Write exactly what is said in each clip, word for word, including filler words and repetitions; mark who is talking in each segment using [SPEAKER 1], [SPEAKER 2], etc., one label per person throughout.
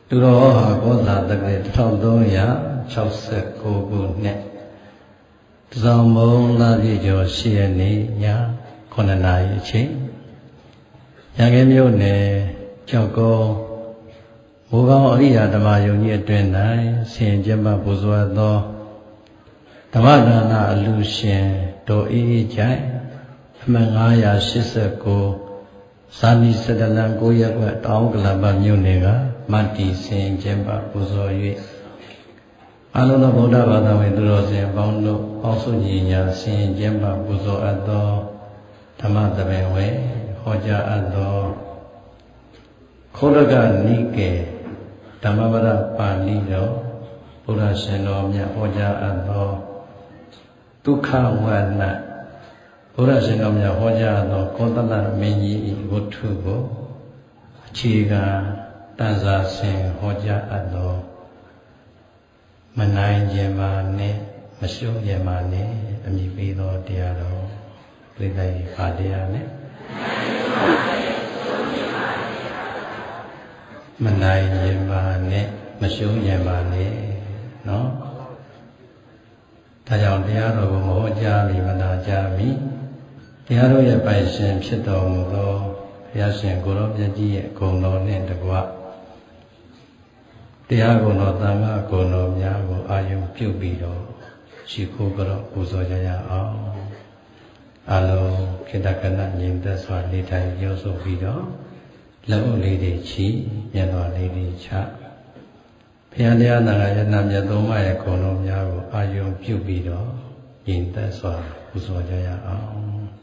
[SPEAKER 1] သူတော်ဟာကောသာတက္ကရာတစ်ထောင်သုံးရာခြောက်ဆယ်ကိုခုနှစ်တစောင်းမုံလာပြည့်ကျော်ရှစ်ရက်နေ့ညခုနှစ်နာရီအချိန်ရန်ကင်းမြို့နယ်ကြောက်ကုန်းမိုးကောင်းအရိယာဓမ္မယုံကြီးအတွင်၌ဆင်ကျမ်းပပူဇော်သောဓမ္မဒါနအလူရှင်ဒေါ်အေးအေးချိုင်အမှတ်ငါးရာရှစ်ဆယ်ကိုဇာနီစတလန်ကိုရက်ွက်တောင်ကလပမြို့နယ်ကမတ္တိဆင်ကျမ်းပပူဇော်၍အလုံးသောဗုဒ္ဓဘာသာဝင်သူတော်စင်ပေါင်းတို့ပေါင်းစုညီညာဆင်ကျမ်းပပူဇော်အပ်သောဓမ္မသဘင်ဝေဟောကြားအပ်သောခောရကနိကေဓမ္မပဒပါဠိတော်ဘုရားရှင်တော်မြတ်ဟောကြားအပ်သောဒုက္ခဝန္နဘုရားရှင်တော်မြတ်ဟောကြားအပ်သောကောသလမင်းကြီး၏ဝတ္ထုကိုအခြေခံတန်စာဆင်ဟောကြားအပ်သောမနိုင်ခြင်းပါနဲ့မရှုံးခြင်းပါနဲ့အမိပေးသောတရားတော်ပြိဿယပါတရားနဲ့မနိုင်ခြင်းပါနဲ့မရှုံးခြင်းပါနဲ့နော်ဒါကြောင့်တရားတော်ကိုမဟောကြားမိမနာကြားမိတရားတော်ရဲ့ပိုင်ရှင်ဖြစ်တော်မူသောဘုရားရှင်ကိုရောမြတ်ကြီးရဲ့ဂုဏ်တော်နှင့်တကွတရားဂုဏ်တော်သံဃာဂုဏ်တော်များကိုအာယုံပြုပြီးတော့ရှိခိုးကြတော့ပူဇော်ကြရအောင်အလုံးခေတ္တကနညီသက်စွာနေထိုင်ပြောဆိုပြီးတော့လက်ဥလေးတွေချီမျက်နှာလေးတွေချဘုရားတရားနာရဏမြတ်သုံးပါးရဲ့ဂုဏ်တော်များကိုအာယုံပြုပြီးတော့ညီသက်စွာပူဇော်ကြရအောင်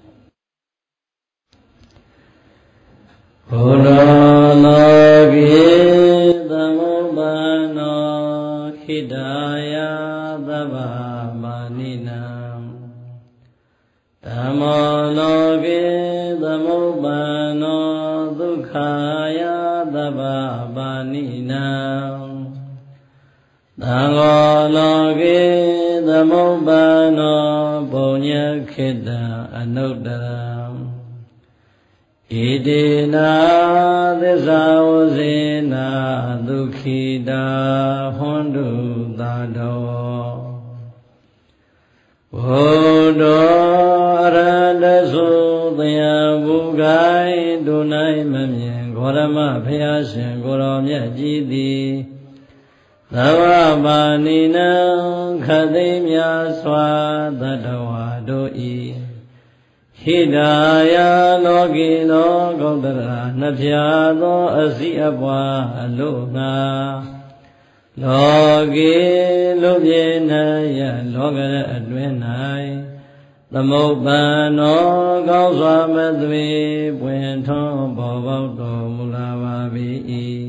[SPEAKER 1] ဘုရားလောကီသမုပ္ပါနောခိတာယသဗ္ဗမာနိနံဓမ္မောလောကေသမုပ္ပါနောဒုက္ခယသဗ္ဗပါဏိနံသံဃောလောကေသမုပ္ပါနောပုညခေတ္တအနုတ္တရံဣတိနာသစ္စာဝဇေနာဒုက္ခိတာဟွန္တုသာတောဘုဒ္ဓအရဟတသုသယဘုဂိုင်ဒုနိုင်မမြင်ဂေါရမဘုရားရှင်ကိုရောမြတ်ကြီးသည်သဗ္ဗပါဏိနံခသိမြာစွာတတ္တဝါတို့ဤဟိတာယလောကီလောကုတ္တရာနှဖျားသောအစီအပွားအလို့ငါလောကီလူပြေနယလောကရအတွင်း၌သမုပ္ပန္နောကောင်းစွာမသွေပွင့်ထွန်းပေါ်ပေါက်တော်မူလာပါ၏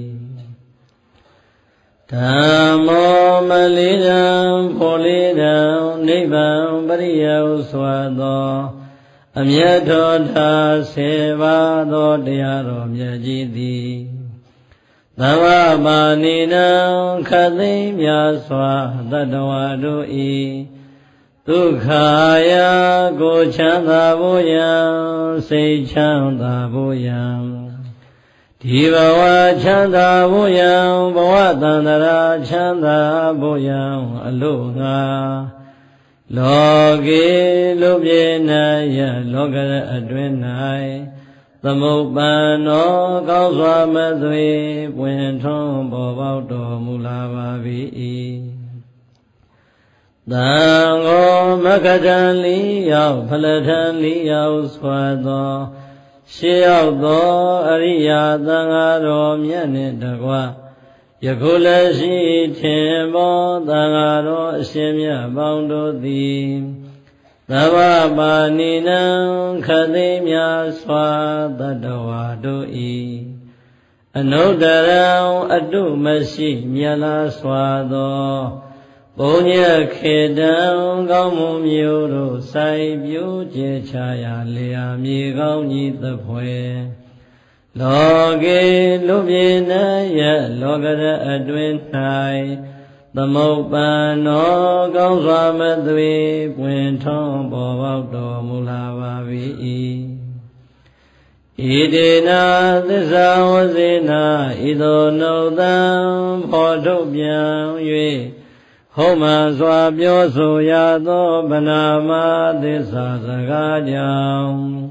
[SPEAKER 1] ဓမ္မောမလေးတံဖော်လေးတံနိဗ္ဗာန်ပရိယုစွာသောအမြတ်တော်သာဆေပါသောတရားတော်မြတ်ကြီးသည်သဗ္ဗပါဏိနံခသိမြာစွာတတ္တဝါတို့ဤဒုက္ခယကိုချမ်းသာဖို့ယံစိတ်ချမ်းသာဖို့ယံဒီဘဝချမ်းသာဖို့ယံဘဝတန္တရာချမ်းသာဖို့ယံအလို့ငါလောကေလူပြေနယလောကရအတွင်း၌သမုပ္ပန္နောကောင်းစွာမသွေပွင့်ထွန်းပေါ်ပေါက်တော်မူလာပါ၏သံဃောမက္ကထံလေးရောက်ဖလထံလေးရောက်စွာသောရှေးရောက်သောအရိယာသံဃာတော်မြတ်နှင့်တကွယခုလည်းရှိထင်ပေါ်သံဃာတော်အရှင်မြတ်ပေါင်းတို့သည်သဗ္ဗပါဏိနံခသိမြာစွာတတ္တဝါတို့ဤအနုတ္တရံအတုမရှိမြတ်လားစွာသောပုညခေတံကောင်းမှုမျိုးတို့ဆိုင်ပြိုးကျဲချရာလျာမြေကောင်းကြီးသဖွယ်လောကေလူပြေနယလောကရအတွင်၌သမုပ္ပန္နောကောင်းစွာမသွေပွင့်ထွန်းပေါ်ပေါက်တော်မူလာပါ၏ဣ Idena Thissa Wasena Ido Nodam Photopian Yue Homa Swa Pyoso Yato Panama Thissa Sagajam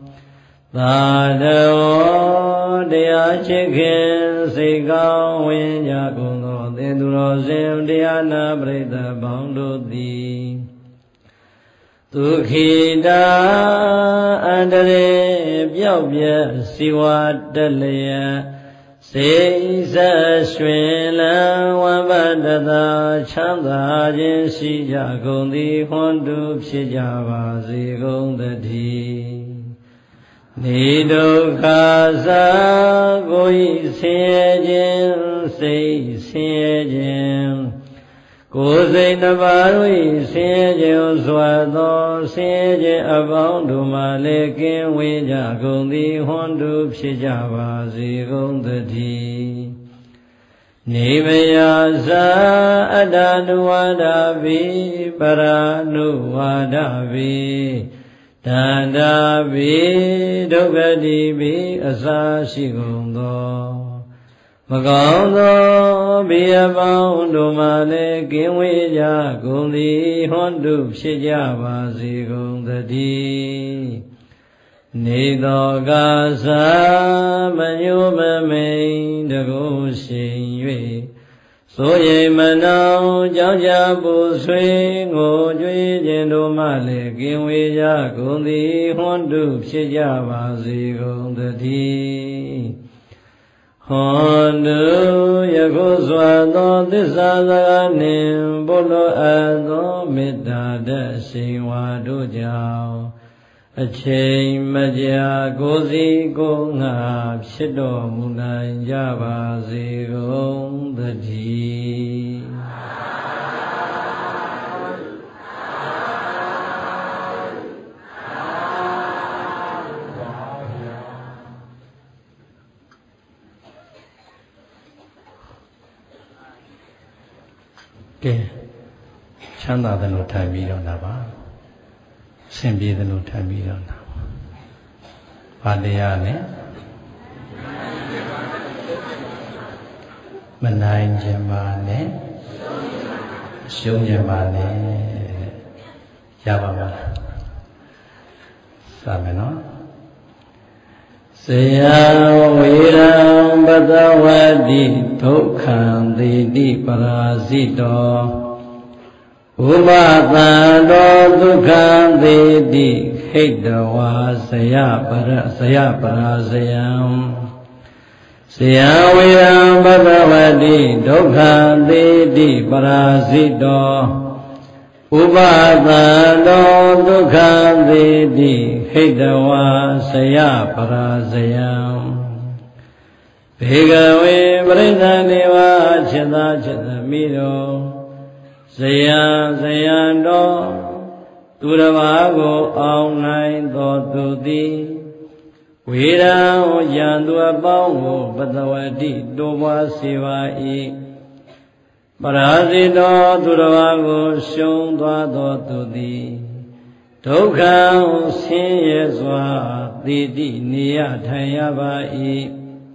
[SPEAKER 1] Thadao Dea Chikin Sikao Winya Kundo Tenduro Sim Diana Prita Bangdoti Tukhida Andare Pyopya Siwa Dalaya Seisa Shwela Wabadada Chanda Jin Shija Gundi Hondu Pshijava Zigundati Nido Kaza Goi Sejin Sei Sejin Kuzai Navarui Sejin Swado Sejin Aboundu Malekin Wija Gundi Hondu Pshijava Zigundati Nivayasa Adanuadavi Paranuadavi Dandavi Dogadivi Asashigundo Magaundo Biaboundu Male Kinwija Gundi Hondu Pshijava Zigundati Nido Gasa Manyumame Dago Shin Soye Manao Jaja Buswe Ngo Jui Jendo Male Kinwija Gundi Hondu Pshijava Zigundati Hondu Yakuzwado Thissasaganim Bolo Ado Middada Shinwadu Jao Achain Maja Gozi Gonga Pshido Munai Java Zigundati Okay. Chanda the no time we don't have. Simply the no time we don't have. Padayane Manain Jamane Shunyamane Yavama Sameno Saya Viram Badawadi Tukhan Didi Parasito Umatando Tukhan Didi Hekdawa Saya Para Saya Parasayam Saya Viram Badawadi Tukhan Didi Parasito Upadano Dukhan Didi Hekdawa Saya Parasayam Bhigave Prithaneva Chita Chita Miro Saya Sayando Duravago Aunai Dotudi Vira Yandu Abongo Badawadi Doba Sivai Parasito Duravago Shundwa Dotudi Dukha Sinyeswa Didi Niya Thayavai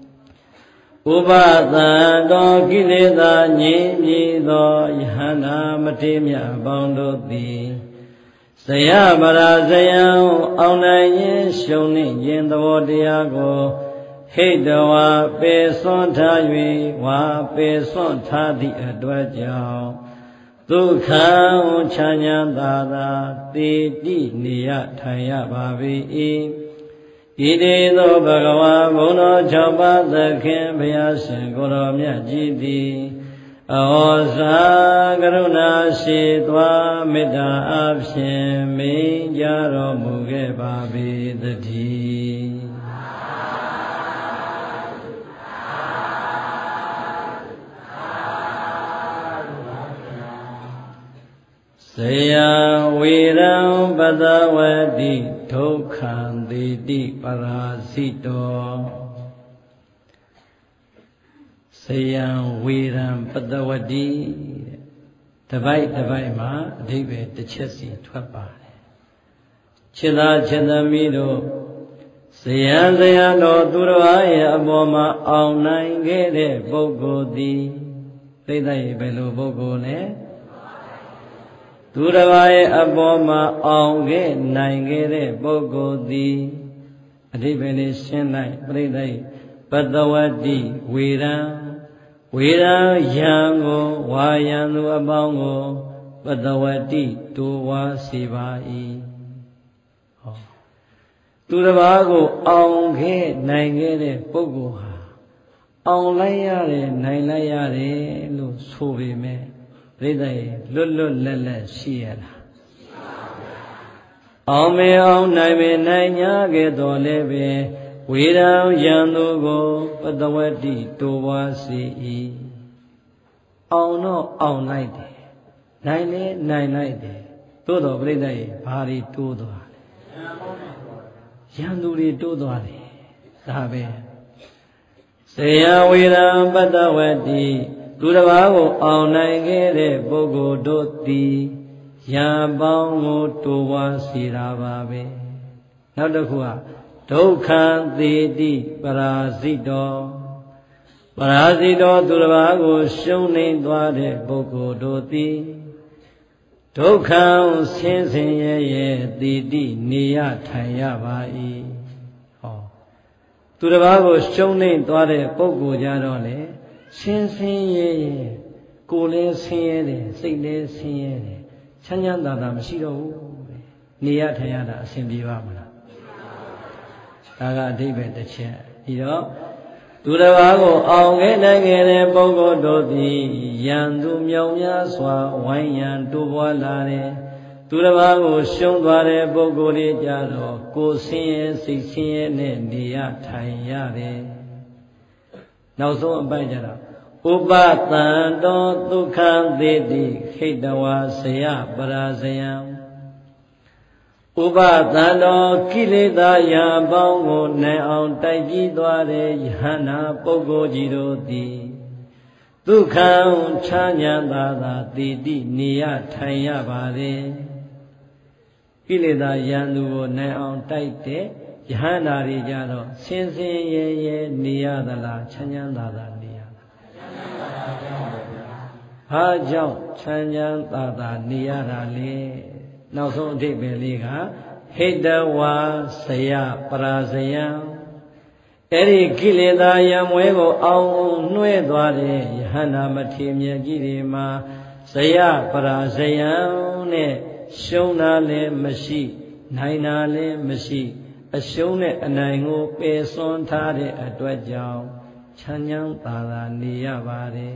[SPEAKER 1] Upadano Kileda Nyido Yahana Matimya Bondoti Saya Parasayam Aunayin Shoni Yendavodiago Hekdawa Peson Tayui Wa Peson Tadi Adwajao Dukha Chanyandada Titi Niya Thayavavi Idido Bhagava Bono Chapa Dakhin Bhyasin Goromya Jiti Aosa Karuna Shitwa Mita Abshin Minjaro Muge Babi Dati Saya Viram Badawadi Tukhan Didi Parasito Sayang Viram Padawadi Tabai Tabai Ma Dive the Chessi Twapa Chila Chedamiro ဇယံဇယံတော်သူတော်ရဲ့အပေါ်မှာအောင်နိုင်ခဲ့တဲ့ပုဂ္ဂိုလ်သည်သိတဲ့ဘယ်လိုပုဂ္ဂိုလ်လဲသူတော်ရဲ့အပေါ်မှာအောင်ခဲ့နိုင်ခဲ့တဲ့ပုဂ္ဂိုလ်သည်အဓိပ္ပာယ်လေးရှင်းလိုက်ပြိဿပတဝတ္တိဝေရံဝေရံယံကိုဝါယံသူအပေါင်းကိုပတဝတ္တိတိုးဝါစေပါ၏ဟောသူတစ်ပါးကိုအောင်ခဲ့နိုင်ခဲ့တဲ့ပုဂ္ဂိုလ်ဟာအောင်လိုက်ရတယ်နိုင်လိုက်ရတယ်လို့ဆိုပေမဲ့ပြိဿရေလွတ်လွတ်လပ်လပ်ရှိရလားအောင်မေအောင်နိုင်မေနိုင်ညာခဲ့တော်လည်းပဲဝေရံယံသူကိုပတဝတ္တိတိုးဝါစေ၏အောင်တော့အောင်လိုက်တယ်နိုင်လဲနိုင်လိုက်တယ်သို့တော်ပြိဿရေဘာတွေတိုးသွားလဲယံသူတွေတိုးသွားတယ်ဒါပဲဇယံဝေရံပတဝတ္တိသူတစ်ပါးကိုအောင်နိုင်ခဲ့တဲ့ပုဂ္ဂိုလ်တို့သည်ယံပေါင်းကိုတိုးဝါစေတာပါပဲနောက်တစ်ခုကဒုက္ခံသေတိပရာဇိတောပရာဇိတောသူတစ်ပါးကိုရှုံးနိမ့်သွားတဲ့ပုဂ္ဂိုလ်တို့သည်ဒုက္ခံဆင်းဆင်းရဲရဲသေတိနေရထိုင်ရပါ၏ဟောသူတစ်ပါးကိုရှုံးနိမ့်သွားတဲ့ပုဂ္ဂိုလ်ကြတော့လေဆင်းဆင်းရဲရဲကိုယ်လည်းဆင်းရဲတယ်စိတ်လည်းဆင်းရဲတယ်ချမ်းချမ်းသာသာမရှိတော့ဘူးနေရထိုင်ရတာအဆင်ပြေပါမလားဒါကအဓိပ္ပာယ်တစ်ချက်ဒီတော့သူတစ်ပါးကိုအောင်ခဲ့နိုင်ခဲ့တဲ့ပုဂ္ဂိုလ်တို့သည်ယံသူမြောင်များစွာဝိုင်းရန်တိုးပွားလာတယ်သူတစ်ပါးကိုရှုံးသွားတဲ့ပုဂ္ဂိုလ်တွေကြတော့ကိုယ်ဆင်းရဲစိတ်ဆင်းရဲနဲ့နေရထိုင်ရတယ်နောက်ဆုံးအပိုင်းကြတော့ဥပတံတောဒုက္ခံသေတိခိတဝါဆယပရာဇယံဥပတံတောကိလေသာရာပေါင်းကိုနိုင်အောင်တိုက်ကြီးသွားတဲ့ယဟနာပုဂ္ဂိုလ်ကြီးတို့သည်ဒုက္ခံချမ်းသာသာသာသေတိနေရထိုင်ရပါလေကိလေသာရန်သူကိုနိုင်အောင်တိုက်တဲ့ယဟနာတွေကြတော့ဆင်းဆင်းရဲရဲနေရသလားချမ်းချမ်းသာသာနေရသလားဘာကြောင့်ချမ်းချမ်းသာသာနေရတာလဲနောက်ဆုံးအဓိပ္ပာယ်လေးကဟိတဝါဆယပရာဇယံအဲ့ဒီကိလေသာရံမွဲကိုအောင်နှွဲသွားတဲ့ယဟနာမထေရမြတ်ကြီးတွေမှာဇယပရာဇယံနဲ့ရှုံးတာလည်းမရှိနိုင်တာလည်းမရှိအရှုံးနဲ့အနိုင်ကိုပယ်စွန်းထားတဲ့အတွက်ကြောင့်ချမ်းချမ်းသာသာနေရပါတယ်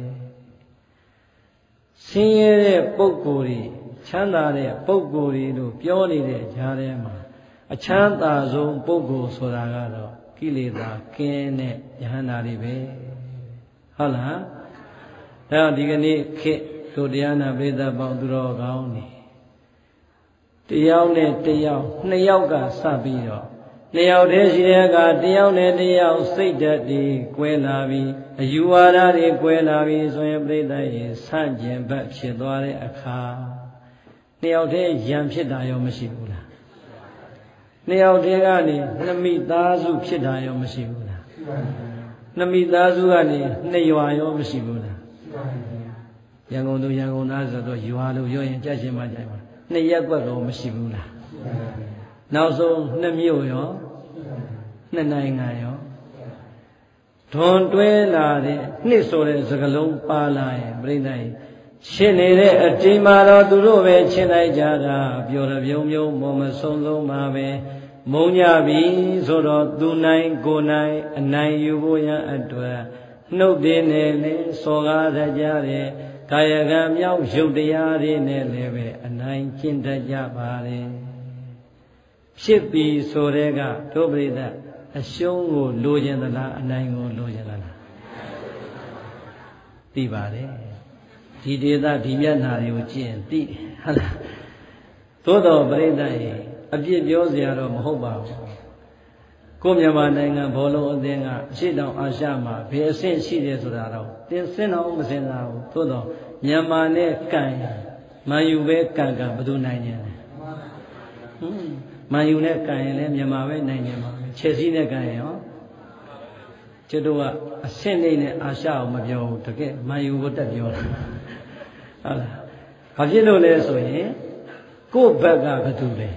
[SPEAKER 1] ဆင်းရဲတဲ့ပုဂ္ဂိုလ်တွေချမ်းသာတဲ့ပုဂ္ဂိုလ်တွေလို့ပြောနေတဲ့ကြားထဲမှာအချမ်းသာဆုံးပုဂ္ဂိုလ်ဆိုတာကတော့ကိလေသာကင်းတဲ့ယဟန္တာတွေပဲဟုတ်လားဒါဒီကနေ့ခေတ်တို့တရားနာပရိသတ်ပေါင်းသူတော်ကောင်းနေတယောက်နဲ့တယောက်နှစ်ယောက်ကစပြီးတော့နှစ်ယောက်တည်းရှိတဲ့အခါတယောက်နဲ့တယောက်စိတ်ဓာတ်တွေကွဲလာပြီးအယူဝါဒတွေကွဲလာပြီးဆိုရင်ပြိဿရေဆန့်ကျင်ဘက်ဖြစ်သွားတဲ့အခါနှစ်ယောက်တည်းယံဖြစ်တာရောမရှိဘူးလားနှစ်ယောက်တည်းကနေနှစ်မိသားစုဖြစ်တာရောမရှိဘူးလားနှစ်မိသားစုကနေနှစ်ရွာရောမရှိဘူးလားရန်ကုန်သူရန်ကုန်သားဆိုတော့ရွာလို့ပြောရင်ကြက်ရှင်မှကြိုက်ပါနှစ်ရက်ကွက်တော့မရှိဘူးလားနောက်ဆုံးနှစ်မြို့ရောနှစ်နိုင်ငံရောထွန်တွဲလာတဲ့နှစ်ဆိုတဲ့စကားလုံးပါလာရင်ပြိဿရေရှင်းနေတဲ့အချိန်မှာတော့သူတို့ပဲရှင်းလိုက်ကြတာပျော်ရပြုံးပြုံးမမဆုံးဆုံးပါပဲမုံညပြီဆိုတော့သူနိုင်ကိုနိုင်အနိုင်ယူဖို့ရန်အတွက်နှုတ်တွေနဲ့လည်းစောကားတတ်ကြတယ်ကာယကံမြောက်ရုပ်တရားတွေနဲ့လည်းပဲအနိုင်ကျင့်တတ်ကြပါတယ်ဖြစ်ပြီဆိုတဲ့ကဒုပရိသအရှုံးကိုလိုချင်သလားအနိုင်ကိုလိုချင်သလားသိပါတယ်ဒီဒေသဒီမျက်နှာတွေကိုကြည့်ရင်သိတယ်ဟုတ်လားသို့တော်ပရိသတ်ရေအပြစ်ပြောစရာတော့မဟုတ်ပါဘူးကိုမြန်မာနိုင်ငံဘောလုံးအသင်းကအရှိတောင်အာရှမှာဘယ်အဆင့်ရှိတယ်ဆိုတာတော့သင်စင်တော့မစင်သာဘူးသို့တော်မြန်မာနဲ့ကန်မန်ယူပဲကန်ကန်ဘယ်သူနိုင်နေလဲဟွန်းမန်ယူနဲ့ကန်ရင်လည်းမြန်မာပဲနိုင်နေမှာပဲခြေစည်းနဲ့ကန်ရောကျွတ်တို့ကအဆင့်လေးနဲ့အာရှအောင်မပြောဘူးတကယ်မန်ယူကိုတက်ပြောတာဟုတ်လားဘာဖြစ်လို့လဲဆိုရင်ကိုယ့်ဘက်ကဘသူလဲ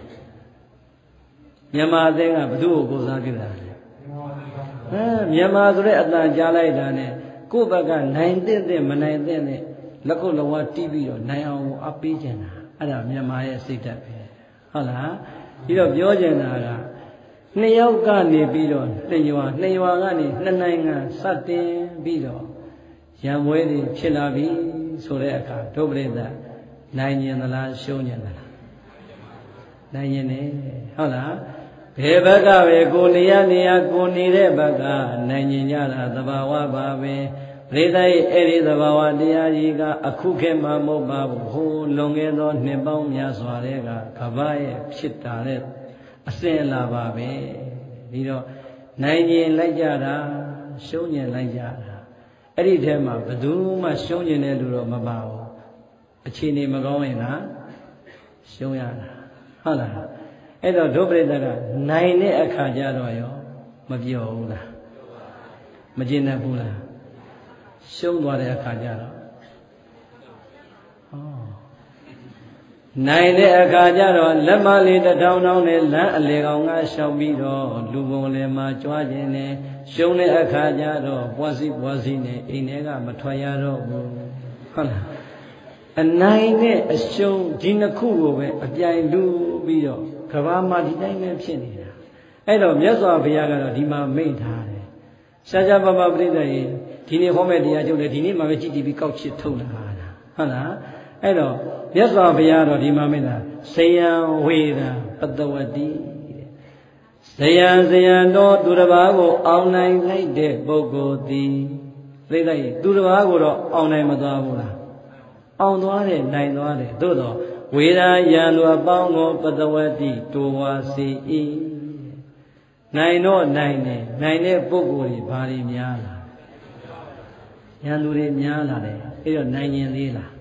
[SPEAKER 1] မြန်မာအသင်းကဘသူ့ကိုကိုစားပြုတာလဲအဲမြန်မာဆိုတဲ့အတန်ကြားလိုက်တာနဲ့ကိုယ့်ဘက်ကနိုင်တဲ့တဲ့မနိုင်တဲ့နဲ့လက်ကုပ်လက်ဝါးတီးပြီးတော့နိုင်အောင်အပေးကြတာအဲ့ဒါမြန်မာရဲ့စိတ်ဓာတ်ပဲဟုတ်လားပြီးတော့ပြောကြတာကနှစ်ယောက်ကနေပြီးတော့နှစ်ရွာနှစ်ရွာကနေနှစ်နိုင်ငံစတင်ပြီးတော့ရံပွဲတွေဖြစ်လာပြီဆိုတဲ့အခါဒုပရိသတ်နိုင်ញင်သလားရှုံးញင်သလားနိုင်ញင်တယ်ဟုတ်လားဘယ်ဘက်ကပဲကိုနေရနေရကိုနေတဲ့ဘက်ကနိုင်ញင်ကြတာသဘာဝပါပဲပရိသတ်ရဲ့အဲ့ဒီသဘာဝတရားကြီးကအခုခေတ်မှာမဟုတ်ပါဘူးဟိုလွန်ခဲ့သောနှစ်ပေါင်းများစွာတည်းကကမ္ဘာရဲ့ဖြစ်တာတဲ့အစဉ်အလာပါပဲပြီးတော့နိုင်ញင်လိုက်ကြတာရှုံးញင်လိုက်ကြတာအဲ့ဒီထဲမှာဘယ်သူမှရှုံးញင်တဲ့လူတော့မပါဘူးအခြေအနေမကောင်းရင်လားရှုံးရတာဟုတ်လားအဲ့တော့ဒုပရိသတ်ကနိုင်တဲ့အခါကျတော့ရောမပြောဘူးလားမကျေနပ်ဘူးလားရှုံးသွားတဲ့အခါကျတော့ဟောနိုင်တဲ့အခါကျတော့လက်မလေးတစ်ထောင်ထောင်နဲ့လမ်းအလေကောင်ကရှောက်ပြီးတော့လူပုံလေမှာကြွားခြင်းနဲ့ရှုံးတဲ့အခါကျတော့ပွားစီပွားစီနဲ့အိမ်ထဲကမထွက်ရတော့ဘူးဟုတ်လားအနိုင်နဲ့အရှုံးဒီနှစ်ခုကိုပဲအပြိုင်လူပြီးတော့ကဘာမှာဒီတိုင်းပဲဖြစ်နေတာအဲ့တော့မြတ်စွာဘုရားကတော့ဒီမှာမိန့်ထားတယ်ရှားရှားပါးပါးပြိဿရေဒီနေ့ဟောမဲ့တရားကျုပ်လည်းဒီနေ့မှပဲကြည်ကြည်ပြီးကောက်ချစ်ထုတ်လာတာဟုတ်လားအဲ့တော့မြတ်စွာဘုရားတော့ဒီမှာမိန့်တာဇယံဝေဒံပတဝတိဇယံဇယံတော်သူတစ်ပါးကိုအောင်နိုင်လိုက်တဲ့ပုဂ္ဂိုလ်သည်ပြိဿရေသူတစ်ပါးကိုတော့အောင်နိုင်မသွားဘူးလားအောင်သွားတယ်နိုင်သွားတယ်သို့တော့ဝေဒာယံသူအပေါင်းကိုပတဝတိတိုဝါစီ၏နိုင်တော့နိုင်တယ်နိုင်တဲ့ပုဂ္ဂိုလ်တွေဘာတွေများလားယံသူတွေများလာတယ်အဲ့တော့နိုင်ရင်သေးလား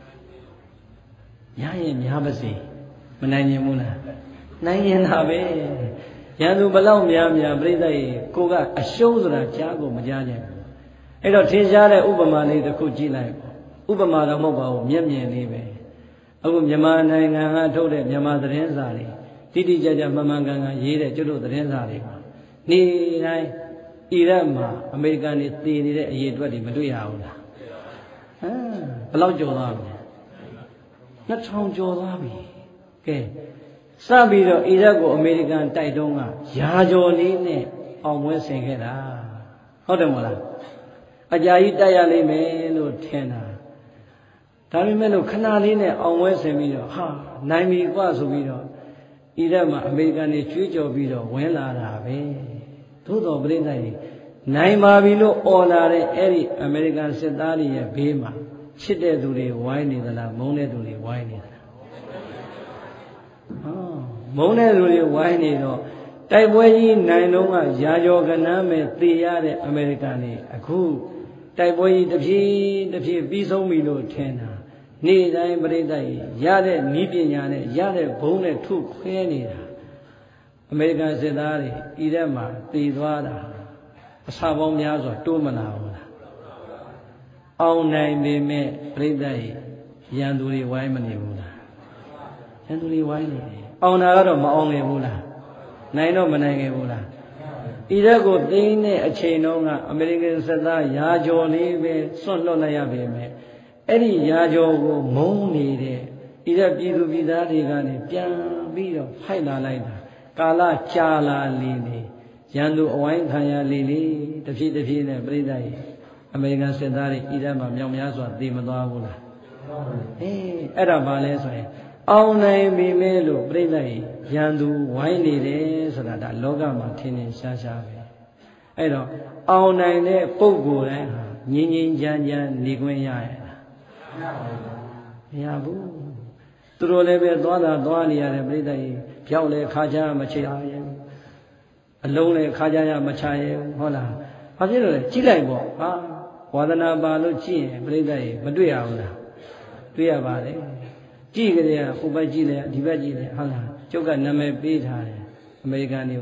[SPEAKER 1] များရင်များပါစေမနိုင်ရင်ဘူးလားနိုင်ရင်တာပဲယံသူဘလောက်များများပြိဿရေကိုကအရှုံးဆိုတာကြားကိုမကြားကြဘူးအဲ့တော့ထင်ရှားတဲ့ဥပမာလေးတစ်ခုကြည့်လိုက်ဥပမာတော့မဟုတ်ပါဘူးမျက်မြင်လေးပဲအခုမြန်မာနိုင်ငံကထုတ်တဲ့မြန်မာသတင်းစာတွေတိတိကျကျမှန်မှန်ကန်ကန်ရေးတဲ့ကျွတ်တို့သတင်းစာတွေမှာနေ့တိုင်းအီရတ်မှာအမေရိကန်တွေတည်နေတဲ့အရေးအတွက်တွေမတွေ့ရဘူးလားဟမ်ဘယ်လောက်ကျော်သွားပြီနှစ်ထောင်ကျော်သွားပြီကဲစပြီးတော့အီရတ်ကိုအမေရိကန်တိုက်တုံးကရာကျော်လေးနဲ့အောင်ပွဲဆင်ခဲ့တာဟုတ်တယ်မဟုတ်လားအကြာကြီးတိုက်ရလိမ့်မယ်လို့ထင်တာဒါပေမဲ့လို့ခဏလေးနဲ့အောင်ပွဲဆင်ပြီးတော့ဟာနိုင်ပြီกว่าဆိုပြီးတော့အီရတ်မှာအမေရိကန်တွေကျွေးကြော်ပြီးတော့ဝင်လာတာပဲသို့တော်ပြိဿကြီးနိုင်ပါပြီလို့អော်လာတဲ့အဲ့ဒီအမေရိကန်စစ်သားတွေရဲ့ဘေးမှာချစ်တဲ့သူတွေဝိုင်းနေသလားမုန်းတဲ့သူတွေဝိုင်းနေသလားဟောမုန်းတဲ့သူတွေဝိုင်းနေတော့တိုက်ပွဲကြီးနိုင်တော့ကရာကျော်ကနမ်းမဲ့သေရတဲ့အမေရိကန်တွေအခုတိုက်ပွဲကြီးတစ်ပြေးတစ်ပြေးပြီးဆုံးပြီလို့ထင်တာနေ့တိုင်းပြိဿကြီးရတဲ့ဤပညာနဲ့ရတဲ့ဘုံနဲ့ထုခွဲနေတာအမေရိကန်စစ်သားတွေအီရတ်မှာတည်သွားတာအစာပေါင်းများစွာတိုးမလာဘူးလားအောင်နိုင်ပေမဲ့ပြိဿကြီးရန်သူတွေဝိုင်းမနေဘူးလားရန်သူတွေဝိုင်းနေတယ်အောင်တာကတော့မအောင်ခဲ့ဘူးလားနိုင်တော့မနိုင်ခဲ့ဘူးလားအီရတ်ကိုသိမ်းတဲ့အချိန်တုန်းကအမေရိကန်စစ်သားရာကျော်လေးပဲစွန့်လွတ်လိုက်ရပေမဲ့အဲ့ဒီရာကျော်ကိုမုန်းနေတဲ့အီရတ်ပြည်သူပြည်သားတွေကနေပြန်ပြီးတော့ဖိုက်လာလိုက်တာကာလကြာလာလေလေရန်သူအဝိုင်းခံရလေလေတဖြည်းတဖြည်းနဲ့ပြိဿကြီးအမေရိကန်စစ်သားတွေအီရတ်မှာမြောက်များစွာသေမသွားဘူးလားအေးအဲ့ဒါဘာလဲဆိုရင်အောင်နိုင်ပြီမဲလို့ပြိဿကြီးရန်သူဝိုင်းနေတယ်ဆိုတာဒါလောကမှာထင်ထင်ရှားရှားပဲအဲ့တော့အောင်နိုင်တဲ့ပုဂ္ဂိုလ်တိုင်းဟာငြင်းငြင်းချမ်းချမ်းနေခွင့်ရရဲ့လားမရဘူးသူတို့လည်းပဲသွားတာသွားနေရတယ်ပြိဿကြီးပြောက်လေခါချမချရရဲ့အလုံးလေခါချရမချရဲ့ဟုတ်လားဘာဖြစ်လို့လဲကြည့်လိုက်ပေါ့ဟာဝါဒနာပါလို့ကြည့်ရင်ပြိဿကြီးမတွေ့ရဘူးလားတွေ့ရပါလေကြည့်ကြတဲ့ဟိုဘက်ကြည့်လေဒီဘက်ကြည့်လေဟုတ်လားကျုပ်ကနာမည်ပေးထားတယ်အမေရိကန်တွေကို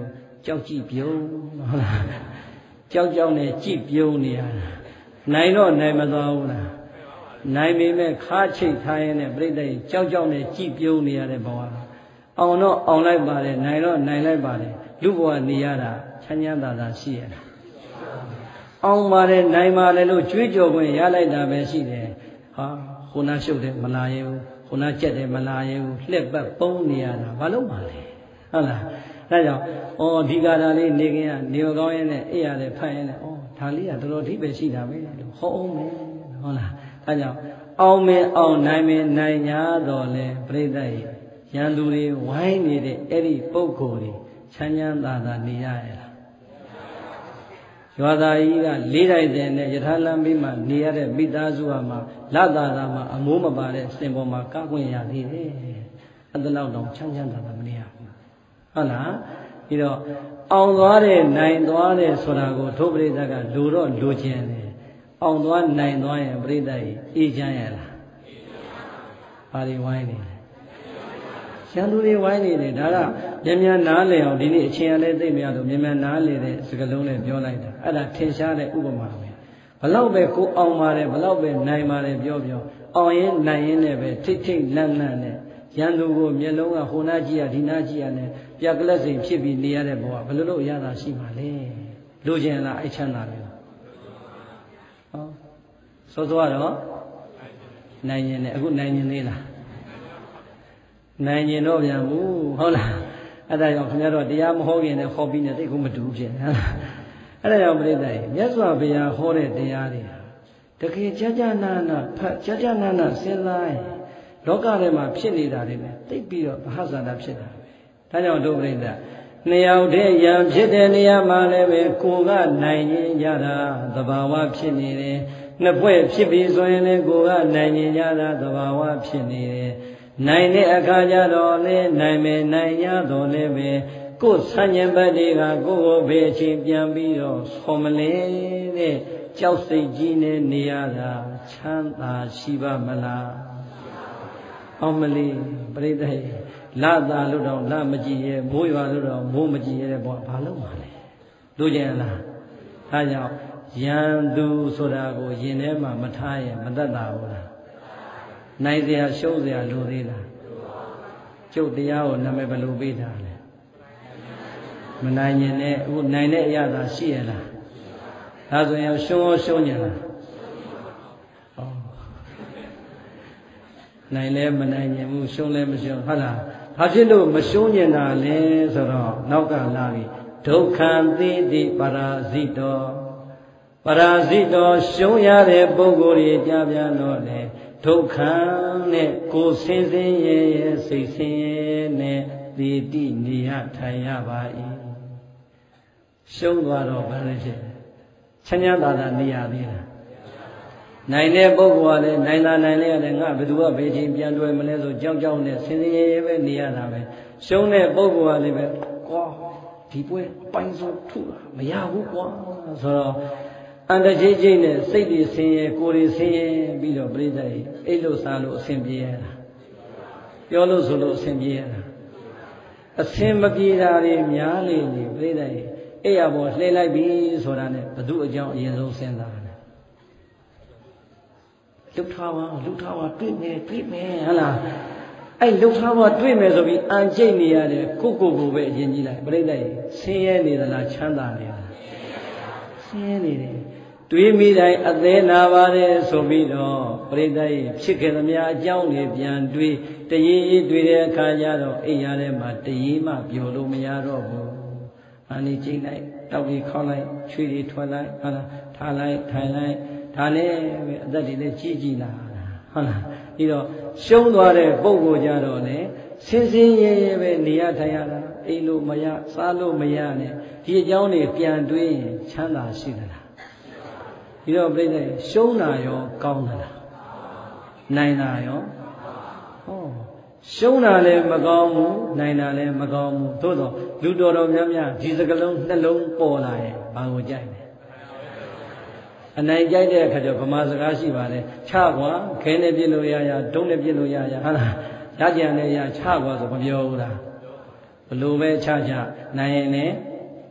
[SPEAKER 1] ကြောက်ကြည့်ပြုံးဟုတ်လားကြောက်ကြောက်နဲ့ကြည့်ပြုံးနေရတာနိုင်တော့နိုင်မသွားဘူးလားနိုင်ပေမဲ့ခါချိတ်ထားရင်လည်းပြိတ္တိကြောက်ကြောက်နဲ့ကြည့်ပြုံးနေရတဲ့ဘဝအောင်တော့အောင်လိုက်ပါတယ်နိုင်တော့နိုင်လိုက်ပါတယ်လူဘဝနေရတာချမ်းချမ်းသာသာရှိရတာအောင်ပါတယ်နိုင်ပါတယ်လို့ကြွေးကြော်ခွင့်ရလိုက်တာပဲရှိတယ်ဟာခုနရှုပ်တယ်မလာရဘူးခုနကြက်တယ်မလာရဘူးလှက်ပတ်ပုံးနေရတာဘာလို့မှလဲဟုတ်လားဒါကြောင့်ဩဒီကာတာလေးနေခင်ကနေမကောင်းရင်လည်းအေးရတယ်ဖတ်ရင်လည်းဩဒါလေးကတော်တော်ဒီပဲရှိတာပဲလို့ဟောအောင်မယ်ဟုတ်လားဒါကြောင့်အောင်မင်းအောင်နိုင်မင်းနိုင်냐တော့လေပြိတ္တရဲ့ရန်သူတွေဝိုင်းနေတဲ့အဲ့ဒီပုဂ္ဂိုလ်တွေချမ်းချမ်းသာသာနေရရဲ့လားရွာသားကြီးကလေးတိုက်တဲ့နဲ့ယထာလမ်းပြီးမှနေရတဲ့မိသားစုဟာမှာလသာသာမှာအမိုးမပါတဲ့စင်ပေါ်မှာကကွင့်ရသေးတယ်အဲ့ဒါလောက်တော့ချမ်းချမ်းသာသာမနေရဘူးဟုတ်လားပြီးတော့အောင်သွားတဲ့နိုင်သွားတဲ့ဆိုတာကိုဒုပရိသတ်ကလူတော့လူချင်းတယ်အောင်သွားနိုင်သွားရင်ပရိသတ်ကြီးအေးချမ်းရလားဘာတွေဝိုင်းနေလဲရန်သူတွေဝိုင်းနေတယ်ဒါကမြန်မြန်နားလည်အောင်ဒီနေ့အချိန်အလဲသိမရလို့မြန်မြန်နားလည်တဲ့စကားလုံးနဲ့ပြောလိုက်တာအဲ့ဒါထင်ရှားတဲ့ဥပမာပဲဘလောက်ပဲကိုအောင်ပါတယ်ဘလောက်ပဲနိုင်ပါတယ်ပြောပြောအောင်ရင်နိုင်ရင်လည်းပဲထိတ်ထိတ်လန့်လန့်နဲ့ရန်သူကိုမျက်လုံးကဟိုနာကြည့်ရဒီနာကြည့်ရနဲ့ပြက်ကလက်စိမ်ဖြစ်ပြီးနေရတဲ့ဘဝဘယ်လိုလုပ်ရတာရှိမှာလဲလိုချင်လားအိတ်ချမ်းသာလေဟောစောစောကတော့နိုင်ရင်လည်းအခုနိုင်ရင်သေးလားနိုင်ရင်တော့ပြန်ဘူးဟုတ်လားအဲ့ဒါကြောင့်ခင်ဗျားတို့တရားမဟောခင်နဲ့ဟောပြီးနေသိကုန်မတူဖြစ်ဟုတ်လားအဲ့ဒါကြောင့်ပြိတ္တိုင်မြတ်စွာဘုရားဟောတဲ့တရားတွေတကယ်ကြာကြာနာနာဖတ်ကြာကြာနာနာစဉ်းစားရင်လောကထဲမှာဖြစ်နေတာတွေနဲ့သိပြီးတော့မဟာဇာတာဖြစ်တာပဲဒါကြောင့်တို့ပြိတ္တနှစ်ယောက်တည်းရံဖြစ်တဲ့နေရာမှာလည်းပဲကိုကနိုင်ရင်ကြတာသဘာဝဖြစ်နေတယ်နှစ်ဖွဲ့ဖြစ်ပြီးဆိုရင်လည်းကိုကနိုင်ရင်ကြတာသဘာဝဖြစ်နေတယ်နိုင်တဲ့အခါကျတော့လေနိုင်မယ်နိုင်ရတော့လည်းပဲကိုယ်ဆန့်ကျင်ဘက်တွေကကိုယ်ကိုဘယ်အချိန်ပြန်ပြီးတော့ဆော်မလဲတဲ့ကြောက်စိတ်ကြီးနဲ့နေရတာချမ်းသာရှိပါမလားအောင်မလေးပြိတ္တိလာသာလို့တော့လာမကြည့်ရဲ့မိုးရွာလို့တော့မိုးမကြည့်ရဲ့ဘောဘာလို့မှလဲလူကျင်လားဒါကြောင့်ရန်သူဆိုတာကိုရင်ထဲမှာမထားရင်မတတ်တာဘူးလားနိုင်เสียရှုံးเสียလိုသေးလားကျုပ်တရားကိုနာမည်ဘယ်လိုပေးထားလဲမနိုင်ရင်လည်းအခုနိုင်တဲ့အရာသာရှိရလားဒါဆိုရင်ရှုံးရောရှုံးကြလားဩနိုင်လဲမနိုင်ရင်ဘူးရှုံးလဲမရှုံးဟုတ်လားဘာဖြစ်လို့မရှုံးကျင်တာလဲဆိုတော့နောက်ကလာပြီဒုက္ခံသေတိပရာဇိတောပရာဇိတောရှုံးရတဲ့ပုဂ္ဂိုလ်တွေကြပြန်တော့လေဒုက္ခံနဲ့ကိုယ်ဆင်းဆင်းရဲရဲစိတ်ဆင်းရဲနဲ့သေတိနေရထိုင်ရပါ၏ရှုံးသွားတော့ဘာလဲဖြစ်ချမ်းချမ်းသာသာနေရသေးလားနိုင်တဲ့ပုဂ္ဂိုလ်ကလည်းနိုင်တာနိုင်လဲရတယ်ငါဘယ်သူကဘယ်ချိန်ပြန်တွေ့မလဲဆိုကြောက်ကြောက်နဲ့ဆင်းဆင်းရဲရဲပဲနေရတာပဲရှုံးတဲ့ပုဂ္ဂိုလ်ကလည်းပဲကွာဒီပွဲပိုင်စုံထုတာမရဘူးကွာဆိုတော့အန္တကြီးကြီးနဲ့စိတ်တွေဆင်းရဲကိုယ်တွေဆင်းရဲပြီးတော့ပြိတ္တိအိတ်လို့စားလို့အဆင်ပြေရတာပြောလို့ဆိုလို့အဆင်ပြေရတာအဆင်မပြေတာတွေများလေနေပြိတ္တိအိတ်ရပေါ်လှည့်လိုက်ပြီဆိုတာနဲ့ဘသူအကြောင်းအရင်ဆုံးစဉ်းစားတယ်လုထားပါလုထားပါတွေ့မယ်တွေ့မယ်ဟလားအဲ့လုထားပါတွေ့မယ်ဆိုပြီးအန်ကျိတ်နေရတယ်ကိုကိုကိုပဲအရင်ကြီးလိုက်ပြိတ္တိဆင်းရဲနေသလားချမ်းသာနေသလားဆင်းရဲနေတယ်တွေးမိတိုင်းအသေးနာပါတယ်ဆိုပြီးတော့ပြိတ္တိဖြစ်ခဲ့သမျှအကြောင်းတွေပြန်တွေးတရေအေးတွေ့တဲ့အခါကျတော့အိမ်ရထဲမှာတရေမှပျော်လို့မရတော့ဘူးအာနေကျိတ်လိုက်တောက်ပြီးခေါက်လိုက်ချွေးတွေထွက်လိုက်ဟုတ်လားထားလိုက်ထိုင်လိုက်ဒါနဲ့ပဲအသက်တွေလည်းကြီးကြီးလာဟုတ်လားပြီးတော့ရှုံးသွားတဲ့ပုံကိုကြတော့လေဆင်းဆင်းရဲရဲပဲနေရထိုင်ရတာအိမ်လို့မရစားလို့မရနဲ့ဒီအကြောင်းတွေပြန်တွေးရင်ချမ်းသာရှိသလားပြီးတော့ပြိတ္တိရှုံးတာရောကောင်းသလားနိုင်တာရောဟောရှုံးတာလည်းမကောင်းဘူးနိုင်တာလည်းမကောင်းဘူးသို့တော့လူတော်တော်များများဒီစကလုံးနှလုံးပေါ်လာရင်ဘာကိုကြိုက်လဲအနိုင်ကြိုက်တဲ့အခါကျဗမာစကားရှိပါလေချကွာခဲနဲ့ပြစ်လို့ရရဒုံးနဲ့ပြစ်လို့ရရဟုတ်လားရကြံနဲ့ရချကွာဆိုမပြောဘူးလားဘလို့ပဲချချနိုင်ရင်လည်း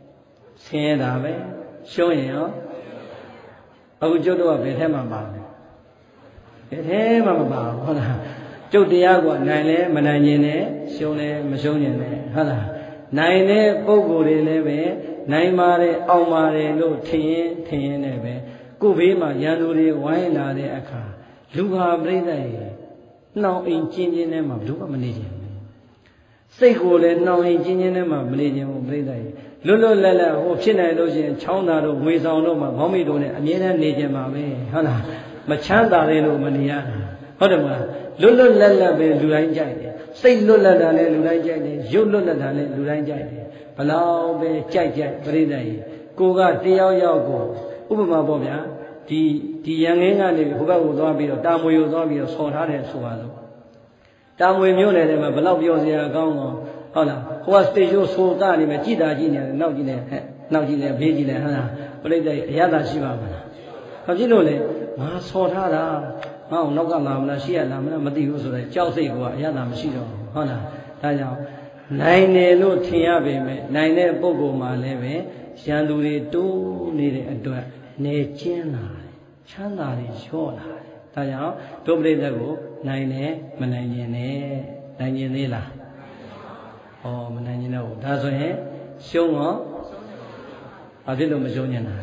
[SPEAKER 1] ဆင်းရဲတာပဲရှုံးရင်ရောအခုကျုပ်တို့ကဘယ်ထဲမှာပါလဲဘယ်ထဲမှာမပါဘူးဟုတ်လားကျုပ်တရားကနိုင်လဲမနိုင်ခြင်းနဲ့ရှုံးလဲမရှုံးခြင်းနဲ့ဟုတ်လားနိုင်တဲ့ပုဂ္ဂိုလ်တွေလည်းပဲနိုင်ပါတယ်အောင်ပါတယ်လို့ထင်ရင်ထင်ရင်လည်းပဲကိုယ်ဘေးမှာရန်သူတွေဝိုင်းလာတဲ့အခါလူဟာပြိဿရဲ့နှောင်အိမ်ကျင်းကျင်းထဲမှာဘယ်သူမှမနေချင်ဘူးစိတ်ကိုလည်းနှောင်အိမ်ကျင်းကျင်းထဲမှာမနေချင်ဘူးပြိဿရဲ့လွတ်လွတ်လပ်လပ်ဟိုဖြစ်နိုင်လို့ရှိရင်ချောင်းသားတို့ငွေဆောင်တို့မှာဘောင်းမိတို့နဲ့အမြဲတမ်းနေကြမှာပဲဟုတ်လားမချမ်းသာတယ်လို့မနေရတာဟုတ်တယ်မလားလွတ်လွတ်လပ်လပ်ပဲလူတိုင်းကြိုက်တယ်စိတ်လွတ်လပ်တာလည်းလူတိုင်းကြိုက်တယ်ရုပ်လွတ်လပ်တာလည်းလူတိုင်းကြိုက်တယ်ဘလောက်ပဲကြိုက်ကြိုက်ပြိဿရဲ့ကိုကတယောက်ယောက်ကိုဥပမာပေါ့ဗျာဒီဒီရန်ငင်းကနေဟိုဘက်ကိုသွားပြီးတော့တာမွေကိုသွားပြီးတော့ဆော်ထားတယ်ဆိုပါလို့တာမွေမျိုးနယ်ထဲမှာဘလောက်ပြောစရာကောင်းကောဟုတ်လားဟိုကစတေဂျိုဆိုတာနေမယ်ကြည်တာကြည့်နေတယ်နောက်ကြည့်နေဟဲ့နောက်ကြည့်နေဘေးကြည့်နေဟုတ်လားပြိဿရဲ့အရသာရှိပါမလားဘာဖြစ်လို့လဲငါဆော်ထားတာငါ့ကိုနောက်ကလာမလားရှေ့ကလာမလားမသိဘူးဆိုတော့ကြောက်စိတ်ကအရသာမရှိတော့ဘူးဟုတ်လားဒါကြောင့်နိုင်တယ်လို့ထင်ရပေမဲ့နိုင်တဲ့ပုဂ္ဂိုလ်မှလည်းပဲရန်သူတွေတိုးနေတဲ့အတွက်နေကျင်းလာတယ်ချမ်းသာတွေလျော့လာတယ်ဒါကြောင့်ဒုပရိသတ်ကိုနိုင်တယ်မနိုင်ခြင်းနဲ့နိုင်ခြင်းသေးလားဩမနိုင်ခြင်းတော့ဒါဆိုရင်ရှုံးတော့ဘာဖြစ်လို့မရှုံးခြင်းလဲဟ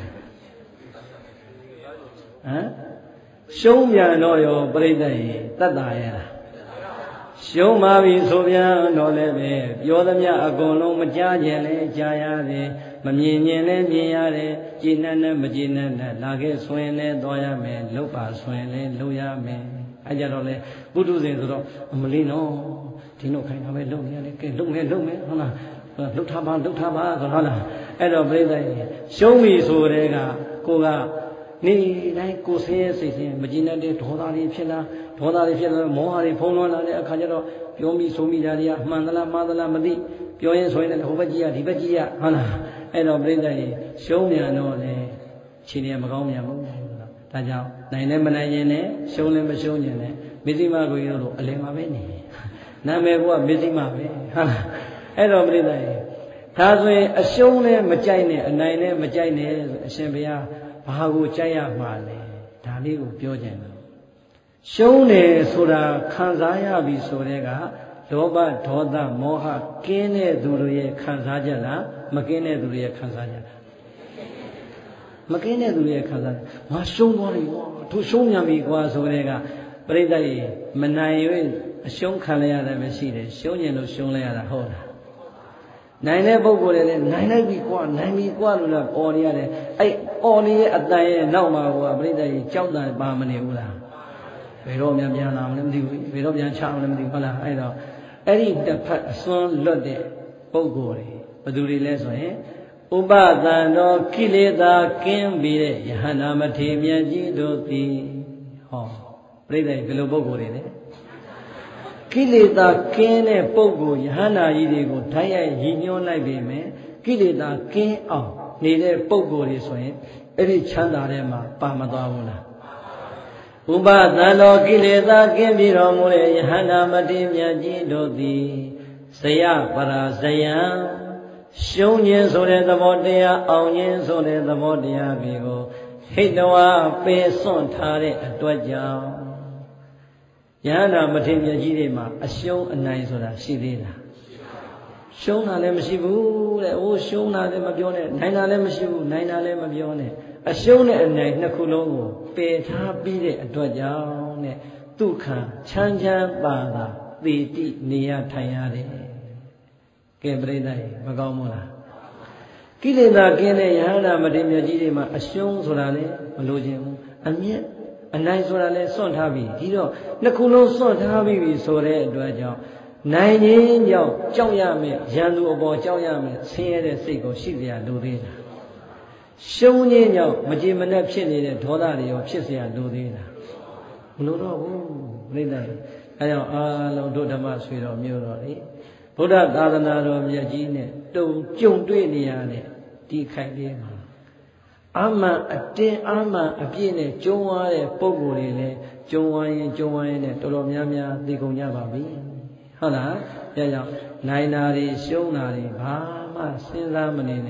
[SPEAKER 1] မ်ရှုံးပြန်တော့ရောပြိဿရေတတ်တာရဲ့လားရှုံးပါပြီဆိုပြန်တော့လည်းပဲပြောသမျှအကုန်လုံးမကြားခြင်းလဲကြားရတယ်မမြင်ခြင်းလဲမြင်ရတယ်ကြည်နဲ့နဲ့မကြည်နဲ့နဲ့လာခဲ့ဆိုရင်လဲသွားရမယ်လှုပ်ပါဆိုရင်လဲလှုပ်ရမယ်အဲကြတော့လေပုထုဇဉ်ဆိုတော့အမလီနော်ဒီတော့ခိုင်းတာပဲလှုပ်နေရတယ်ကဲလှုပ်မယ်လှုပ်မယ်ဟုတ်လားလှုပ်ထားပါလှုပ်ထားပါဆိုဟုတ်လားအဲ့တော့ပြိဿရေရှုံးပြီဆိုတဲ့ကကိုကနေတိုင်းကိုဆင်းရဲစိတ်ဆင်းမကြည်နဲ့တဲ့ဒေါသတွေဖြစ်လာဒေါသတွေဖြစ်လာမောဟတွေဖုံးလွှမ်းလာတဲ့အခါကျတော့ပြောမိဆိုမိတာတွေကအမှန်သလားမှားသလားမသိပြောရင်ဆိုရင်လည်းဟိုဘက်ကြီးရဒီဘက်ကြီးရဟုတ်လားအဲ့တော့ပြိဿရေရှုံးမြန်တော့လေခြေနေမကောင်းမြန်ဘူးဒါကြောင့်နိုင်လည်းမနိုင်ရင်နဲ့ရှုံးလည်းမရှုံးရင်နဲ့မေဇိမကိုကြီးတို့အလယ်မှာပဲနေနာမည်ကမေဇိမပဲဟုတ်လားအဲ့တော့ပြိဿရေဒါဆိုရင်အရှုံးလည်းမကြိုက်နဲ့အနိုင်လည်းမကြိုက်နဲ့ဆိုအရှင်ဘုရားဘာကိုကြိုက်ရမှာလဲဒါလေးကိုပြောကြတယ်ရှုံးတယ်ဆိုတာခံစားရပြီဆိုတဲ့ကလောဘဒေါသမောဟကင်းတဲ့သူတို့ရဲ့ခံစားချက်လားမကင်းတဲ့သူတွေရဲ့ခံစားချက်လားမကင်းတဲ့သူတွေရဲ့ခံစားချက်ငါရှုံးသွားပြီကွာသူရှုံးမြန်ပြီကွာဆိုတဲ့ကပြိဿရေမနိုင်၍အရှုံးခံရရတယ်ပဲရှိတယ်ရှုံးရင်လို့ရှုံးလိုက်ရတာဟုတ်လားနိုင်တဲ့ပုဂ္ဂိုလ်တွေလည်းနိုင်လိုက်ပြီကွာနိုင်ပြီကွာလို့လည်းអော်နေရတယ်အဲ့អော်နေရဲ့အတန်ရဲ့နောက်မှာကပြိဿရေကြောက်တန်ပါမနေဘူးလားဘယ်တော့ပြန်ပြန်လာမလဲမသိဘူးဘယ်တော့ပြန်ချမလဲမသိဘူးဟုတ်လားအဲ့တော့အဲ့ဒီတစ်ဖက်အစွန်းလွတ်တဲ့ပုဂ္ဂိုလ်တွေဘယ်သူတွေလဲဆိုရင်ဥပသံတော်ကိလေသာကင်းပြီးတဲ့ယဟန္တာမထေရမြတ်ကြီးတို့သည်ဟောပြိဿရေဘယ်လိုပုဂ္ဂိုလ်တွေလဲကိလေသာကင်းတဲ့ပုဂ္ဂိုလ်ယဟန္တာကြီးတွေကိုဓာတ်ရိုက်ရည်ညွှန်းလိုက်ပေမဲ့ကိလေသာကင်းအောင်နေတဲ့ပုဂ္ဂိုလ်တွေဆိုရင်အဲ့ဒီချမ်းသာထဲမှာပါမသွားဘူးလားဥပသံတော်ကိလေသာကင်းပြီးတော်မူတဲ့ယဟန္တာမထေရမြတ်ကြီးတို့သည်ဇယပရာဇယံရှုံးခြင်းဆိုတဲ့သဘောတရားအောင်ခြင်းဆိုတဲ့သဘောတရားတွေကိုဟိတဝါပေစွန့်ထားတဲ့အတွက်ကြောင့်ယဟန္တာမထေရမြတ်ကြီးတွေမှာအရှုံးအနိုင်ဆိုတာရှိသေးလားရှုံးတာလည်းမရှိဘူးတဲ့။အိုးရှုံးတာလည်းမပြောနဲ့နိုင်တာလည်းမရှိဘူးနိုင်တာလည်းမပြောနဲ့အရှုံးနဲ့အနိုင်နှစ်ခုလုံးကိုပယ်ထားပြီးတဲ့အတွက်ကြောင့်တဲ့ဒုက္ခချမ်းချမ်းသာသာသေတိနေရထိုင်ရတယ်။ကဲပြိဿရေမကောင်းဘူးလား။ကိလေသာကင်းတဲ့ယဟန္တာမထေရမြတ်ကြီးတွေမှာအရှုံးဆိုတာလည်းမလိုချင်ဘူးအမြတ်အနိုင်ဆိုတာလည်းစွန့်ထားပြီဒီတော့နှစ်ခုလုံးစွန့်ထားပြီဆိုတဲ့အတွက်ကြောင့်နိုင်ခြင်းကြောင့်ကြောက်ရမယ်ရန်သူအပေါ်ကြောက်ရမယ်ဆင်းရဲတဲ့စိတ်ကိုရှိเสียလိုသေးလားရှုံးခြင်းကြောင့်မကြည်မနှက်ဖြစ်နေတဲ့ဒေါသတွေရောဖြစ်เสียလိုသေးလားမလိုတော့ဘူးပြိဿရေအဲကြောင့်အားလုံးတို့ဓမ္မဆွေတော်မျိုးတော်လေဗုဒ္ဓသာသနာတော်မြတ်ကြီးနဲ့တုံကြုံတွေ့နေရတဲ့ဒီခိုက်လေးမှာအာမန်အတင်းအာမန်အပြည့်နဲ့ကျုံသွားတဲ့ပုံကိုယ်တွေလည်းကျုံသွားရင်ကျုံသွားရင်နဲ့တော်တော်များများသိကုန်ကြပါပြီဟုတ်လားဒါကြောင့်နိုင်တာတွေရှုံးတာတွေဘာမှစဉ်းစားမနေနဲ့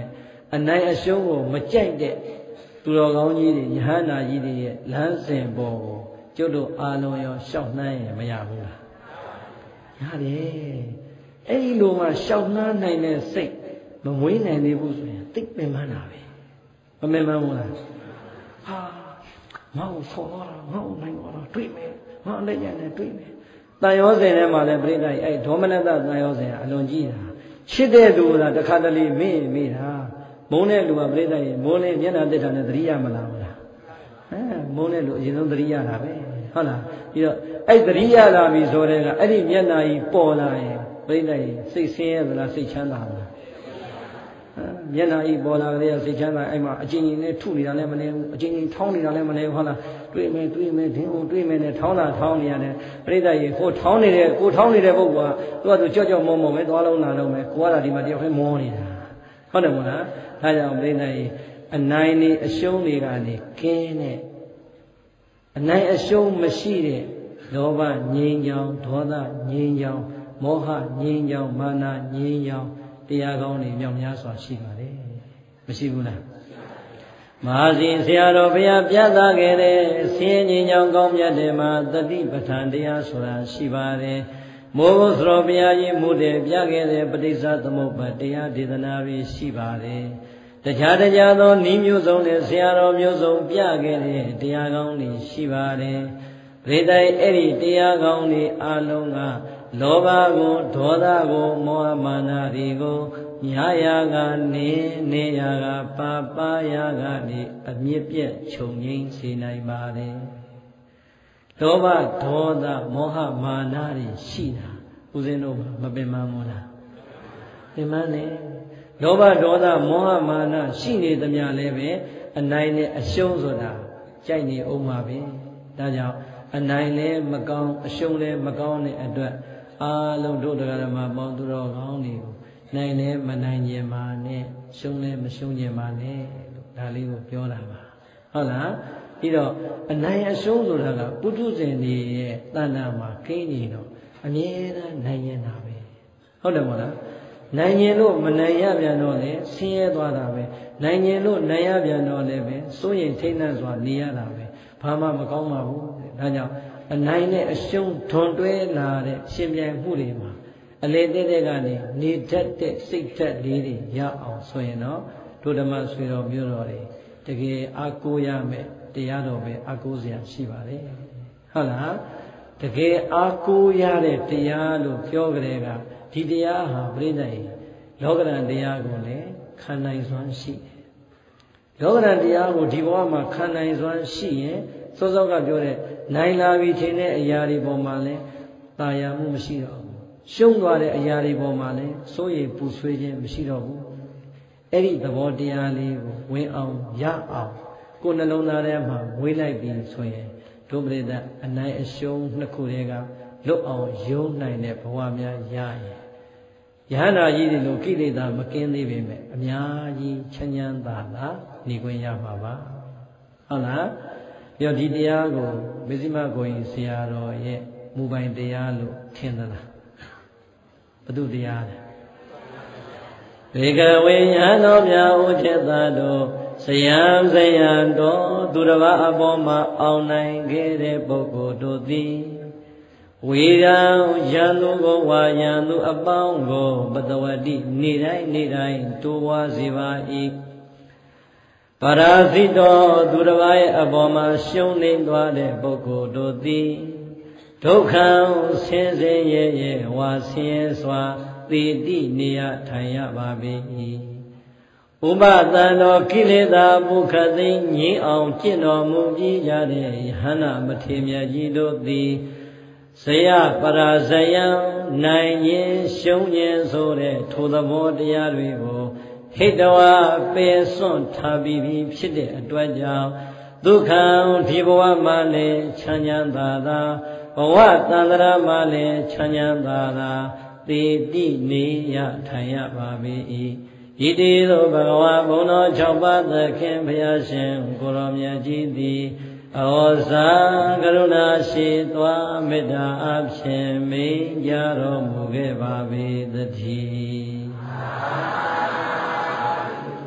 [SPEAKER 1] အနိုင်အရှုံးကိုမကြိုက်တဲ့သူတော်ကောင်းကြီးတွေယဟန္တာကြီးတွေရဲ့လမ်းစဉ်ပေါ်ကိုကျွတ်တို့အာလုံးရောရှောက်နှမ်းရင်မရဘူးလားရတယ်အဲ့ဒီလိုမှရှောက်နှမ်းနိုင်တဲ့စိတ်မမွေးနိုင်သေးဘူးဆိုရင်သိပင်ပန်းတာပဲမမင်ပန်းဘူးလားဟာငါ့ကိုဆော်တော့တာငါ့ကိုနိုင်တော့တာတွေ့မယ်ငါလည်းရနဲ့တွေ့မယ်တန်ရောစင်ထဲမှာလည်းပြိဿကြီးအဲ့ဒေါမနတတန်ရောစင်ကအလွန်ကြီးတာချစ်တဲ့လူကတခါတလေမေ့မေ့တာမုန်းတဲ့လူကပြိဿကြီးမိုးလေးမျက်နှာတစ်ထာနဲ့သတိရမလားဘူးလားဟမ်မုန်းတဲ့လူအရင်ဆုံးသတိရတာပဲဟုတ်လားပြီးတော့အဲ့သတိရလာပြီဆိုတဲ့ကအဲ့ဒီမျက်နှာကြီးပေါ်လာရင်ပြိဿကြီးစိတ်ဆင်းရဲသလားစိတ်ချမ်းသာလားမျက်နှာကြီးပေါ်လာကြတဲ့စိတ်ချမ်းသာအဲ့မှာအချင်းချင်းနဲ့ထုနေတာလည်းမနေဘူးအချင်းချင်းထောင်းနေတာလည်းမနေဘူးဟုတ်လားတွေ့မယ်တွေ့မယ်ဒင်းကိုတွေ့မယ်နဲ့ထောင်းတာထောင်းနေရတယ်ပြိဿကြီးကိုထောင်းနေတဲ့ကိုထောင်းနေတဲ့ပုဂ္ဂိုလ်ကသူကသူကြောက်ကြောက်မောမောပဲသွားလုံးလာလုံးပဲကိုကလာဒီမှာတယောက်ခဲမောနေတာဟုတ်တယ်မို့လားဒါကြောင့်ပြိဿကြီးအနိုင်နေအရှုံးတွေကနေကင်းတဲ့အနိုင်အရှုံးမရှိတဲ့လောဘငြိမ်းချောင်းဒေါသငြိမ်းချောင်းမောဟငြိမ်းချောင်းမာနငြိမ်းချောင်းတရားကောင်းတွေမြောက်များစွာရှိပါတယ်မရှိဘူးလားမဟာစီဆရာတော်ဘုရားပြသခဲ့တဲ့ဆင်းရဲငြိမ်းချောင်းကောင်းမြတ်တဲ့မှာတတိပဋ္ဌာန်တရားဆိုတာရှိပါတယ်မိုးဘုရားဘုရားကြီးမူတဲ့ပြခဲ့တဲ့ပဋိစ္စသမုပ္ပါတရားဒေသနာတွေရှိပါတယ်တခြားတခြားသောဤမျိုးစုံနဲ့ဆရာတော်မျိုးစုံပြခဲ့တဲ့တရားကောင်းတွေရှိပါတယ်ပရိသတ်အဲ့ဒီတရားကောင်းတွေအလုံးကလောဘကိုဒေါသကိုမောဟမာနတွေကိုညာယာကနေနေယာကပါပါယာကနေအမြင့်ပြည့်ခြုံငိမ့်စေနိုင်ပါတယ်လောဘဒေါသမောဟမာနတွေရှိတာဦးဇင်းတို့မပင်ပန်းဘူးလားပင်ပန်းနေလောဘဒေါသမောဟမာနရှိနေသမျှလည်းပဲအနိုင်နဲ့အရှုံးဆိုတာကြိုက်နေအောင်ပါပဲဒါကြောင့်အနိုင်လည်းမကောင်းအရှုံးလည်းမကောင်းတဲ့အတွက်အားလုံးတို့တရားဓမ္မပေါင်းသူတော်ကောင်းတွေကိုနိုင်လည်းမနိုင်ခြင်းပါနဲ့ရှုံးလည်းမရှုံးခြင်းပါနဲ့လို့ဒါလေးကိုပြောတာပါဟုတ်လားပြီးတော့အနိုင်အရှုံးဆိုတာကပုထုဇဉ်တွေရဲ့တဏ္ဍာမှာခင်းနေတော့အမြဲတမ်းနိုင်ရင်တာပဲဟုတ်တယ်မို့လားနိုင်ရင်လို့မနိုင်ရပြန်တော့လေဆင်းရဲသွားတာပဲနိုင်ရင်လို့နိုင်ရပြန်တော့လည်းပဲစိုးရင်ထိတ်နှံ့စွာနေရတာပဲဘာမှမကောင်းပါဘူးဒါကြောင့်အနိုင်နဲ့အရှုံးထွန်တွဲလာတဲ့ရှင်ပြိုင်မှုတွေမှာအလေတဲ့တဲ့ကနေနေတတ်တဲ့စိတ်ဓာတ်လေးတွေရအောင်ဆိုရင်တော့ဒုဓမ္မဆွေတော်မျိုးတော်တွေတကယ်အားကိုးရမယ်တရားတော်ပဲအားကိုးစရာရှိပါတယ်ဟုတ်လားတကယ်အားကိုးရတဲ့တရားလို့ပြောကြတဲ့ကဒီတရားဟာပြိဿရေလောကရန်တရားကိုလည်းခံနိုင်စွမ်းရှိတယ်လောကရန်တရားကိုဒီဘဝမှာခံနိုင်စွမ်းရှိရင်စောစောကပြောတဲ့နိုင်လာပြီထင်တဲ့အရာတွေပေါ်မှာလည်းตาယာမှုမရှိတော့ဘူးရှုံးသွားတဲ့အရာတွေပေါ်မှာလည်းစိုးရိမ်ပူဆွေးခြင်းမရှိတော့ဘူးအဲ့ဒီသဘောတရားလေးကိုဝင်အောင်ရအောင်ကိုယ်နှလုံးသားထဲမှာဝေးလိုက်ပြီးဆိုရင်ဒုပရိသအနိုင်အရှုံးနှစ်ခုတည်းကလွတ်အောင်ယုံနိုင်တဲ့ဘဝများရရင်ယဟန္တာကြီးတွေလိုကိလေသာမကင်းသေးပေမဲ့အများကြီးချမ်းချမ်းသာသာနေခွင့်ရမှာပါဟုတ်လားပြောဒီတရားကိုမေဇိမဂုံကြီးဆရာတော်ရဲ့မူပိုင်တရားလို့ထင်သလားဘု து တရားလဲဘေကဝေယံတော်မြတ်ဥจิตတို့ဆယံဆယံတော်သူတစ်ပါးအပေါ်မှာအောင်နိုင်ခဲ့တဲ့ပုဂ္ဂိုလ်တို့သည်ဝေရံယံသူကိုဝါယံသူအပေါင်းကိုပတဝတိနေတိုင်းနေတိုင်းတိုးပွားစေပါ၏ပရာဇိတောသူတစ်ပါးရဲ့အပေါ်မှာရှုံးနေသွားတဲ့ပုဂ္ဂိုလ်တို့သည်ဒုက္ခံဆင်းရဲရဲ့ရဲ့ဝါဆင်းရဲစွာသေတိနေရထိုင်ရပါပေ၏ဥပတန်တော်ကိလေသာဘုခသိငြိမ်းအောင်ကျင့်တော်မူပြီးကြတဲ့ယဟန္တာမထေရမြတ်ကြီးတို့သည်ဇယပရာဇယံနိုင်ရင်ရှုံးရင်ဆိုတဲ့ထိုသဘောတရားတွေကိုဟိတဝါပေစွန့်ထားပြီးပြီဖြစ်တဲ့အတွက်ကြောင့်ဒုက္ခံဒီဘဝမှာလည်းချမ်းချမ်းသာသာဘဝတန္တရာမှာလည်းချမ်းချမ်းသာသာသေတိနေရထိုင်ရပါပေ၏ဣတိသောဘဂဝါဘုံတော်၆ပါးသခင်ဘုရားရှင်ကိုရောမြတ်ကြီးသည်အဟောဇာကရုဏာရှိသွားမေတ္တာအဖြင့်မိန့်ကြတော်မူခဲ့ပါပေသတည်း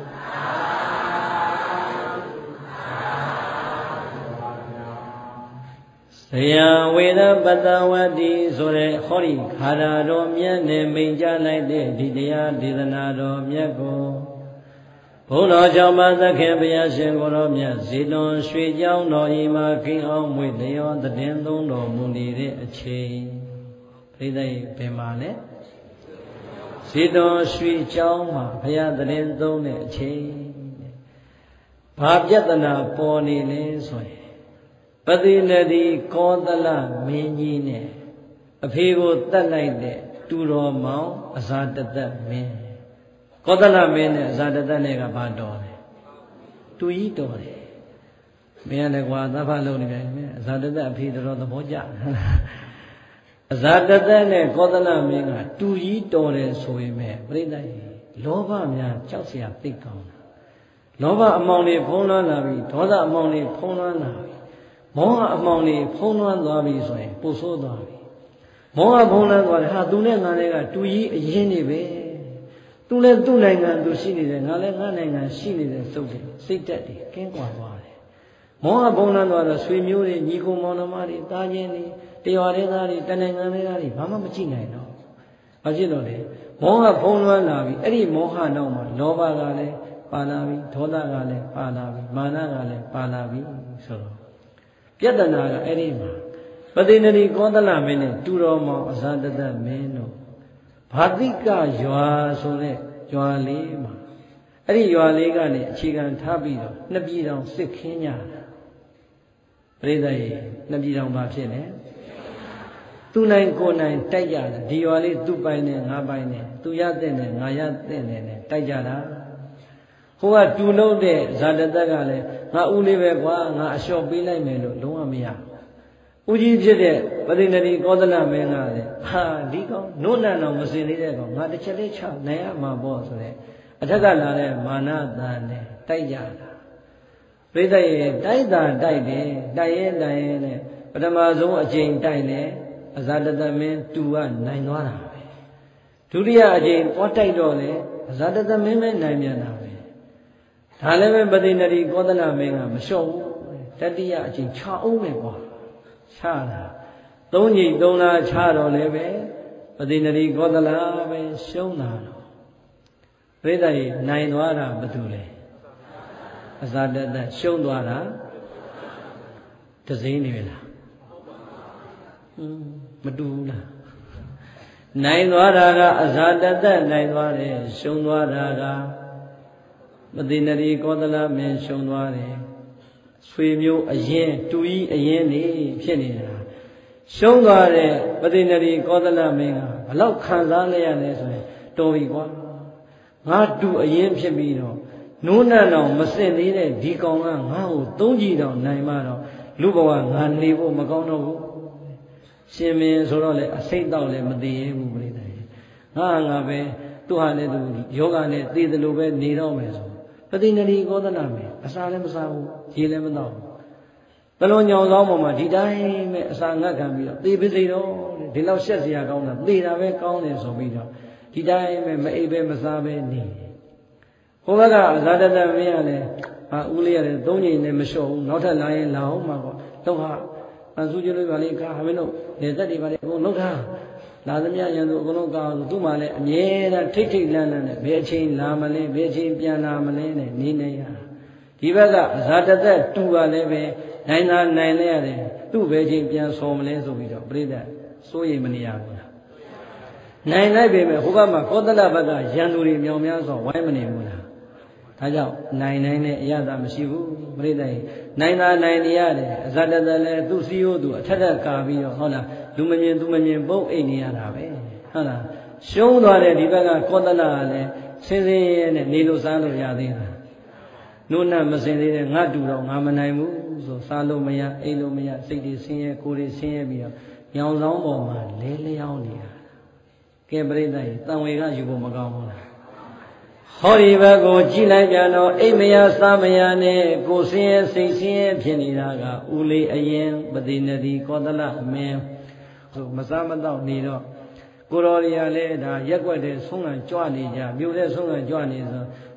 [SPEAKER 1] ဆရာဝေဒပတဝတိဆိုတဲ့ဟောဒီခါရတော်မြတ်နဲ့မိန့်ကြားလိုက်တဲ့ဒီတရားဒေသနာတော်မြတ်ကိုဘုန်းတော်ကြောင့်ပါသခင်ဘုရားရှင်ကိုယ်တော်မြတ်ဇေတဝန်ရွှေကျောင်းတော်ဤမှာခိအောင်မွေလျောတည်သုံးတော်မူနေတဲ့အချိန်ပြိဿရေဘယ်မှာလဲဇေတဝန်ရွှေကျောင်းမှာဘုရားတည်သုံးတဲ့အချိန်ဘာပြဿနာပေါ်နေလဲဆိုရင်ပတိနတိကောသလမင်းကြီးနဲ့အဖေကိုတတ်လိုက်တဲ့တူတော်မောင်အဇာတသက်မင်းကောသလမင်းနဲ့အဇာတသက်နဲ့ကဘာတော်လဲတူကြီးတော်တယ်မင်းလည်းကွာသဗ္ဗလုံးနေတယ်အဇာတသက်အဖေတော်သဘောကျအဇာတသက်နဲ့ကောသလမင်းကတူကြီးတော်တယ်ဆိုရင်ပဲပြိဿရေလောဘများကြောက်เสียသိကောင်းတာလောဘအမောင်တွေဖုံးလွှမ်းလာပြီဒေါသအမောင်တွေဖုံးလွှမ်းလာပြီမောဟအမောင်တွေဖုံးလွှမ်းသွားပြီဆိုရင်ပို့ဆိုးသွားပြီမောဟဖုံးလွှမ်းသွားတယ်ဟာသူနဲ့ငါနဲ့ကတူကြီးအရင်နေပဲသူလည်းသူ့နိုင်ငံသူရှိနေတယ်ငါလည်းငါနိုင်ငံရှိနေတဲ့သုတ်တယ်စိတ်တက်တယ်ကင်းကွာသွားတယ်မောဟဖုံးလွှမ်းသွားတော့ဆွေမျိုးတွေညီကိုမောင်နှမတွေတားချင်းတွေတရွာတဲ့သားတွေတနိုင်ငံတွေသားတွေဘာမှမကြည့်နိုင်တော့ဘာဖြစ်လို့လဲမောဟဖုံးလွှမ်းလာပြီအဲ့ဒီမောဟနောက်မှာလောဘကလည်းပါလာပြီဒေါသကလည်းပါလာပြီမာနကလည်းပါလာပြီဆိုတော့ပြဿနာကအဲ့ဒီမှာပတိနတိကောသလမင်းနဲ့တူတော်မောင်အဇာတသက်မင်းတို့ဘာတိကရွာဆိုတဲ့ရွာလေးမှာအဲ့ဒီရွာလေးကနေအခြေခံထားပြီးတော့နှစ်ပြည်တော်စစ်ခင်းကြတာပြိဿရေနှစ်ပြည်တော်ဘာဖြစ်လဲသူနိုင်ကိုနိုင်တိုက်ကြတာဒီရွာလေးသူ့ပိုင်နဲ့ငါပိုင်နဲ့သူရတဲ့နဲ့ငါရတဲ့နဲ့တိုက်ကြတာဟိုကတူလို့တဲ့ဇာတသက်ကလည်းငါဦးလေးပဲကွာငါအလျှော့ပေးလိုက်မယ်လို့လုံးဝမရဦးကြီးဖြစ်တဲ့ပတိနတိကောသလမင်းကလည်းဟာဒီကောင်နို့နံတော်မစင်သေးတဲ့ကောင်ငါတစ်ချက်လေးချနိုင်ရမှာပေါ့ဆိုတဲ့အထက်ကလာတဲ့မာနတန်နဲ့တိုက်ကြတာပြိဿရေတိုက်တာတိုက်တယ်တိုက်ရင်တိုက်ရင်နဲ့ပထမဆုံးအချိန်တိုက်တယ်အဇာတသမင်းတူကနိုင်သွားတာပဲဒုတိယအချိန်သွားတိုက်တော့လေအဇာတသမင်းပဲနိုင်ပြန်တာပဲဒါလည်းပဲပတိနတိကောသလမင်းကမလျှော့ဘူးတတိယအချိန်ချအောင်ပဲကွာချတာသုံးကြီးသုံးလားချတော့လည်းပဲပတိနတိကောသလပဲရှုံးတာတော့ပြိဿရေနိုင်သွားတာဘာတူလဲအဇာတသက်ရှုံးသွားတာတစိမ့်နေလားဟွန်းမတူဘူးလားနိုင်သွားတာကအဇာတသက်နိုင်သွားတယ်ရှုံးသွားတာကပတိနတိကောသလမင်းရှုံးသွားတယ်ဆွေမျိုးအရင်တူကြီးအရင်နေဖြစ်နေတာရှုံးသွားတဲ့ပတိနတိကောသလမင်းကဘလောက်ခံစားလိုက်ရလဲဆိုရင်တော်ပြီကွာငါတူအရင်ဖြစ်ပြီးတော့နိုးနံတော်မစင်သေးတဲ့ဒီကောင်ကငါ့ကိုသုံးကြည့်တော့နိုင်မှတော့လူဘဝငါနေဖို့မကောင်းတော့ဘူးရှင်မင်းဆိုတော့လေအစိတ်တော့လည်းမတည်ရဘူးပြိတ္တငါငါပဲသူဟာလည်းသူယောဂနဲ့တည်တယ်လို့ပဲနေတော့မယ်ဆိုပတိနတိကောသလမင်းအစာလည်းမစားဘူးရေလည်းမတော့ဘူးတလုံးညောင်ဆောင်ပေါ်မှာဒီတိုင်းပဲအစာငတ်ခံပြီးတော့သေပါစေတော့ဒီလောက်ရှက်စရာကောင်းတာသေတာပဲကောင်းတယ်ဆိုပြီးတော့ဒီတိုင်းပဲမအိပ်ပဲမစားပဲနေဟိုဘက်ကအဇာတသက်မင်းကလည်းဟာဦးလေးရတယ်သုံးချိန်နဲ့မလျှော့ဘူးနောက်ထပ်လာရင်လာအောင်မှာပေါ့တော့ဟာအဆူကျလို့ပါလေကာမင်းတို့နေသက်တွေပါလေအကုန်လုံးထားလာသမျှရန်သူအကုန်လုံးကာသူ့မှာလည်းအမြဲတမ်းထိတ်ထိတ်လန့်လန့်နဲ့ဘယ်အချိန်လာမလဲဘယ်အချိန်ပြန်လာမလဲနဲ့နေနေရဒီဘက်ကအဇာတသက်တူကလည်းပဲနိုင်သာနိုင်လဲရတယ်သူ့ဘယ်ချိန်ပြန်ဆော်မလဲဆိုပြီးတော့ပြိဿစိုးရိမ်မနေရဘူးလားနိုင်လိုက်ပေမဲ့ဟိုဘက်မှာကောသလဘက်ကရန်သူတွေမြောင်များစွာဝိုင်းမနေဘူးလားဒါကြောင့်နိုင်နိုင်တဲ့အရသာမရှိဘူးပြိဿရေနိုင်သာနိုင်နေရတယ်အဇာတသက်လည်းသူ့စီးရိုးသူအထက်ထက်ကာပြီးတော့ဟုတ်လားလူမမြင်သူမမြင်ပုတ်အိတ်နေရတာပဲဟုတ်လားရှုံးသွားတဲ့ဒီဘက်ကကောသလကလည်းစင်းစင်းရဲနဲ့နေလို့စားလို့ရသေးတာနို့နံမစင်သေးတဲ့ငါတူတော့ငါမနိုင်ဘူးဆိုစားလို့မရအိတ်လို့မရစိတ်တွေဆင်းရဲကိုယ်တွေဆင်းရဲပြီးတော့ညောင်ဆောင်ပေါ်မှာလဲလျောင်းနေတာကဲပြိဿရေတန်ဝေကယူဖို့မကောင်းဘူးလားဟောဒီဘက်ကိုကြည်လိုက်ပြန်တော့အိမ်မရစားမရနဲ့ကိုယ်ဆင်းရဲစိတ်ဆင်းရဲဖြစ်နေတာကဦးလေးအရင်ပတိနတိကောသလမင်းဆိုမစားမတော့နေတော့ကိုတော်ရီကလည်းဒါရက်ွက်တဲ့ဆုံးကကြွနေကြမြို့တဲ့ဆုံးကကြွနေဆို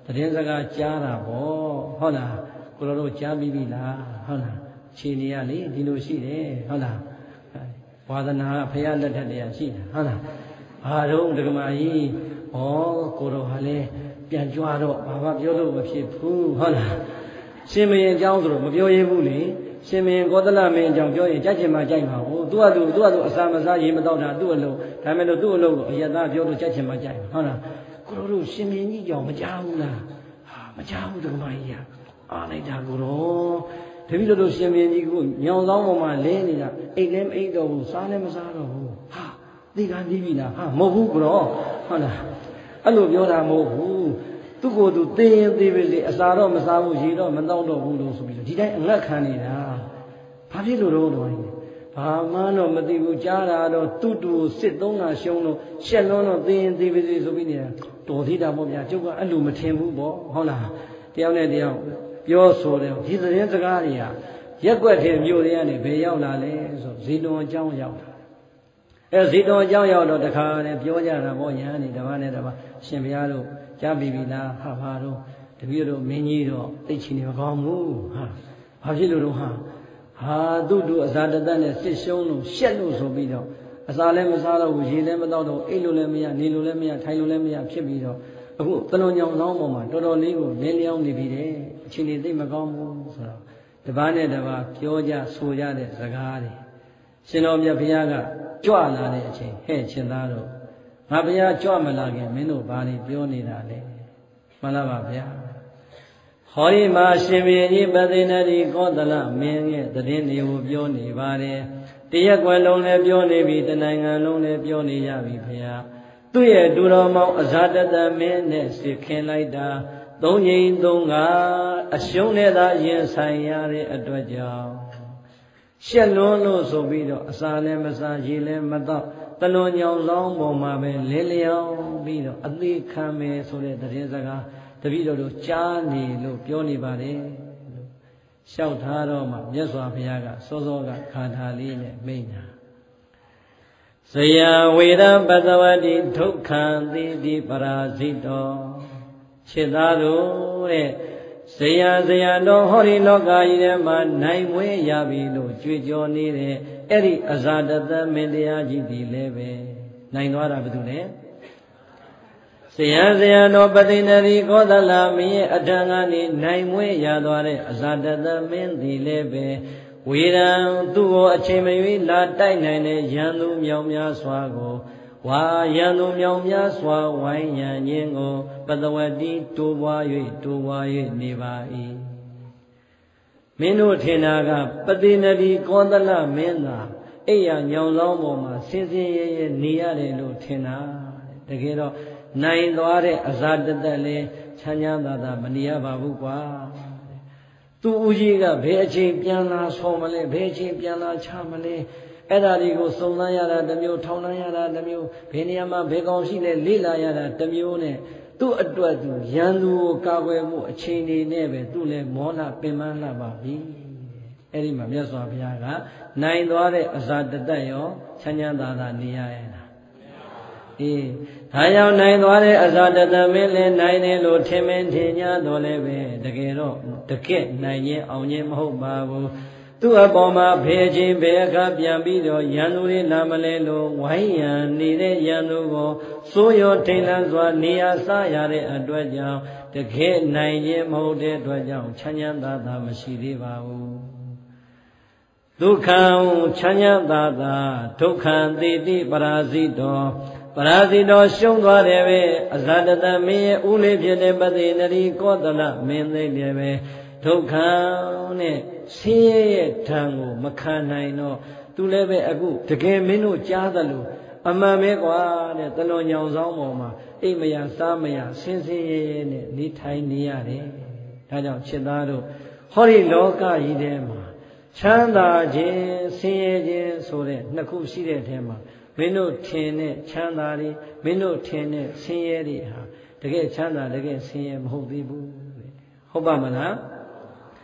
[SPEAKER 1] သတင်းစကားကြားတာပေါ့ဟုတ်လားကိုတော်တို့ကြားပြီးပြီလားဟုတ်လားခြေနေရလေဒီလိုရှိတယ်ဟုတ်လားဝါဒနာဖရာလက်ထက်တည်းရှိတာဟုတ်လားဘာတော့ဒကမာကြီးဩကိုတော်ဟာလေပြန်ကြွတော့ဘာမှပြောလို့မဖြစ်ဘူးဟုတ်လားရှင်မင်းအကြောင်းဆိုတော့မပြောရဘူးလေရှင်မင်းကောသလမင်းအကြောင်းပြောရင်ကြက်ချင်မှကြိုက်မှာဟုတ်သူကသူသူကသူအစာမစားရေမတော့တာသူ့အလုံးဒါမဲ့လို့သူ့အလုံးကိုအယက်သားပြောလို့ကြက်ချင်မှကြိုက်မှာဟုတ်လားကိုတော်တို့ရှင်မင်းကြီးကြောင့်မကြောက်ဘူးလားဟာမကြောက်ဘူးဒကမာကြီးကအားလိုက်တာကိုတော်တပည့်တော်တို့ရှင်မင်းကြီးကညောင်ဆောင်ပေါ်မှာလဲနေတာအိတ်လည်းမအိတ်တော့ဘူးစားလည်းမစားတော့ဘူးဟာသိကပြီးပြီလားဟာမဟုတ်ဘူးကိုတော်ဟုတ်လားအဲ့လိုပြောတာမဟုတ်ဘူးသူ့ကိုယ်သူသိရင်သိပြီလေအစာတော့မစားဘူးရေတော့မတောက်တော့ဘူးလို့ဆိုပြီးတော့ဒီတိုင်းအငတ်ခံနေတာဘာဖြစ်လို့တော့တော်ကြီးဘာမှတော့မသိဘူးကြားတာတော့သူ့တူစစ်သုံးတာရှုံးတော့ရှက်လွန်းတော့သိရင်သိပြီလေဆိုပြီးနေတာတော်သေးတာပေါ့ဗျာကျုပ်ကအဲ့လိုမထင်ဘူးပေါ့ဟုတ်လားတယောက်နဲ့တယောက်ပြောဆိုတယ်ဒီသတင်းစကားတွေကရက်ွက်တဲ့မြို့တွေကနေဘယ်ရောက်လာလဲဆိုဇီတွန်အကြောင်းရောက်တာအဲဇီတွန်အကြောင်းရောက်တော့တခါနဲ့ပြောကြတာပေါ့ယဟန်ဒီတပါးနဲ့တပါးရှင်ဘုရားတို့ကြားပြီပြီလားဟာဘာတို့တပည့်တို့မင်းကြီးတော့သိချင်နေမကောင်းဘူးဟာဘာဖြစ်လို့တော့ဟာဟာသူ့တူအစာတသက်နဲ့စစ်ရှုံးလို့ရှက်လို့ဆိုပြီးတော့အစာလည်းမစားတော့ဘူးရေလည်းမတော့တော့အိတ်လို့လည်းမရနေလို့လည်းမရထိုင်လို့လည်းမရဖြစ်ပြီးတော့အခုတလွန်ညောင်ဆောင်ပေါ်မှာတော်တော်လေးကိုလင်းလျောင်းနေပြီတဲ့အခြေအနေသိမကောင်းဘူးဆိုတော့တပားနဲ့တပားပြောကြဆိုကြတဲ့စကားတွေရှင်တော်မြတ်ဘုရားကကြွလာတဲ့အချိန်ဟဲ့ရှင်သားတို့ငါဘုရားကြွမလာခင်မင်းတို့ဘာတွေပြောနေတာလဲမှန်လားပါဗျာဟောဒီမှာရှင်ဘုရင်ကြီးပသိဏတိကောသလမင်းရဲ့တည်င်းတွေကိုပြောနေပါတယ်တရက်ွယ်လုံးလည်းပြောနေပြီတနိုင်ငံလုံးလည်းပြောနေရပြီဘုရားသူ့ရဲ့ဒူတော်မောင်အဇာတတမင်းနဲ့စစ်ခင်လိုက်တာသုံးငိမ့်သုံးကအရှုံးနဲ့သာရင်ဆိုင်ရတဲ့အတွက်ကြောင့်ရှက်လွန်းလို့ဆိုပြီးတော့အစာလည်းမစားရေလည်းမတော့တလွန်ညောင်ဆောင်ပေါ်မှာပဲလင်းလျောင်းပြီးတော့အသေးခံမယ်ဆိုတဲ့သတင်းစကားတပည့်တော်တို့ကြားနေလို့ပြောနေပါတယ်လို့လျှောက်ထားတော့မှမြတ်စွာဘုရားကစောစောကခါထာလေးနဲ့မိန့်တာဇယဝေဒပတဝတိဒုက္ခံတိတိပရာဇိတောခြေသားတို့တဲ့ဇယဇယတော်ဟောဒီလောကကြီးထဲမှာနိုင်မွေးရပြီလို့ကြွေကြော်နေတဲ့အဲ့ဒီအဇာတသမင်းတရားကြီးဒီလည်းပဲနိုင်သွားတာဘယ်သူလဲဇယဇယတော်ပသိဏတိကောသလမင်းရဲ့အထံကနေနိုင်မွေးရသွားတဲ့အဇာတသမင်းဒီလည်းပဲဝေရံသူ့ကိုအချိန်မရွေးလာတိုက်နိုင်တဲ့ရန်သူမြောင်များစွာကိုဝါရန်သူမြောင်များစွာဝိုင်းရန်ခြင်းကိုပတဝတိတိုးပွား၍တိုးပွား၍နေပါ၏မင်းတို့ထင်တာကပသိဏတိကောသလမင်းသာအိယာညောင်လောင်းပေါ်မှာစင်စင်ရဲရဲနေရတယ်လို့ထင်တာတကယ်တော့နိုင်သွားတဲ့အဇာတသက်လေးချမ်းချမ်းသာသာမနေရပါဘူးကွာသူ့ဦးကြီးကဘယ်အချိန်ပြန်လာဆော်မလဲဘယ်အချိန်ပြန်လာချမလဲအဲ့ဒါတွေကိုစုံစမ်းရတာတစ်မျိုးထောင်နှံရတာတစ်မျိုးဘယ်နေရာမှာဘယ်ကောင်ရှိလဲလေ့လာရတာတစ်မျိုးနဲ့သူ့အတွက်သူရန်သူကိုကာကွယ်မှုအချိန်နေနဲ့ပဲသူ့လည်းမောဟပင်ပန်းလာပါပြီအဲ့ဒီမှာမြတ်စွာဘုရားကနိုင်သွားတဲ့အဇာတသက်ရောချမ်းချမ်းသာသာနေရရဲ့လားအေးဒါကြောင့်နိုင်သွားတဲ့အဇာတသက်မင်းလည်းနိုင်တယ်လို့ထင်မင်းထင်ညာတော့လည်းပဲတကယ်တော့တကက်နိုင်ခြင်းအောင်ခြင်းမဟုတ်ပါဘူးသူ့အပေါ်မှာဘယ်ချိန်ဘယ်အခါပြန်ပြီးတော့ရန်သူတွေလာမလဲလို့ဝိုင်းရန်နေတဲ့ရန်သူကိုစိုးရောထိန်လန်းစွာနေရာစားရတဲ့အတွက်ကြောင့်တကယ်နိုင်ခြင်းမဟုတ်တဲ့အတွက်ကြောင့်ချမ်းချမ်းသာသာမရှိသေးပါဘူးဒုက္ခံချမ်းချမ်းသာသာဒုက္ခံတိတိပရာဇိတောပရာဇိတောရှုံးသွားတယ်ပဲအဇာတတမင်းရဲ့ဦးလေးဖြစ်တဲ့ပသိဏတိကောသလမင်းသိတယ်ပဲဒုက္ခံနဲ့ဆင်းရဲရဲ့ဓာတ်ကိုမခံနိုင်တော့သူလည်းပဲအခုတကယ်မင်းတို့ကြားသလိုအမှန်ပဲကွာတဲ့တလွန်ညောင်ဆောင်ပေါ်မှာအိမ်မရစားမရဆင်းဆင်းရဲရဲနဲ့နေထိုင်နေရတယ်ဒါကြောင့်ချစ်သားတို့ဟောဒီလောကကြီးထဲမှာချမ်းသာခြင်းဆင်းရဲခြင်းဆိုတဲ့နှစ်ခုရှိတဲ့အထဲမှာမင်းတို့ထင်တဲ့ချမ်းသာတွေမင်းတို့ထင်တဲ့ဆင်းရဲတွေဟာတကယ်ချမ်းသာတကယ်ဆင်းရဲမဟုတ်သေးဘူးဟုတ်ပါမလား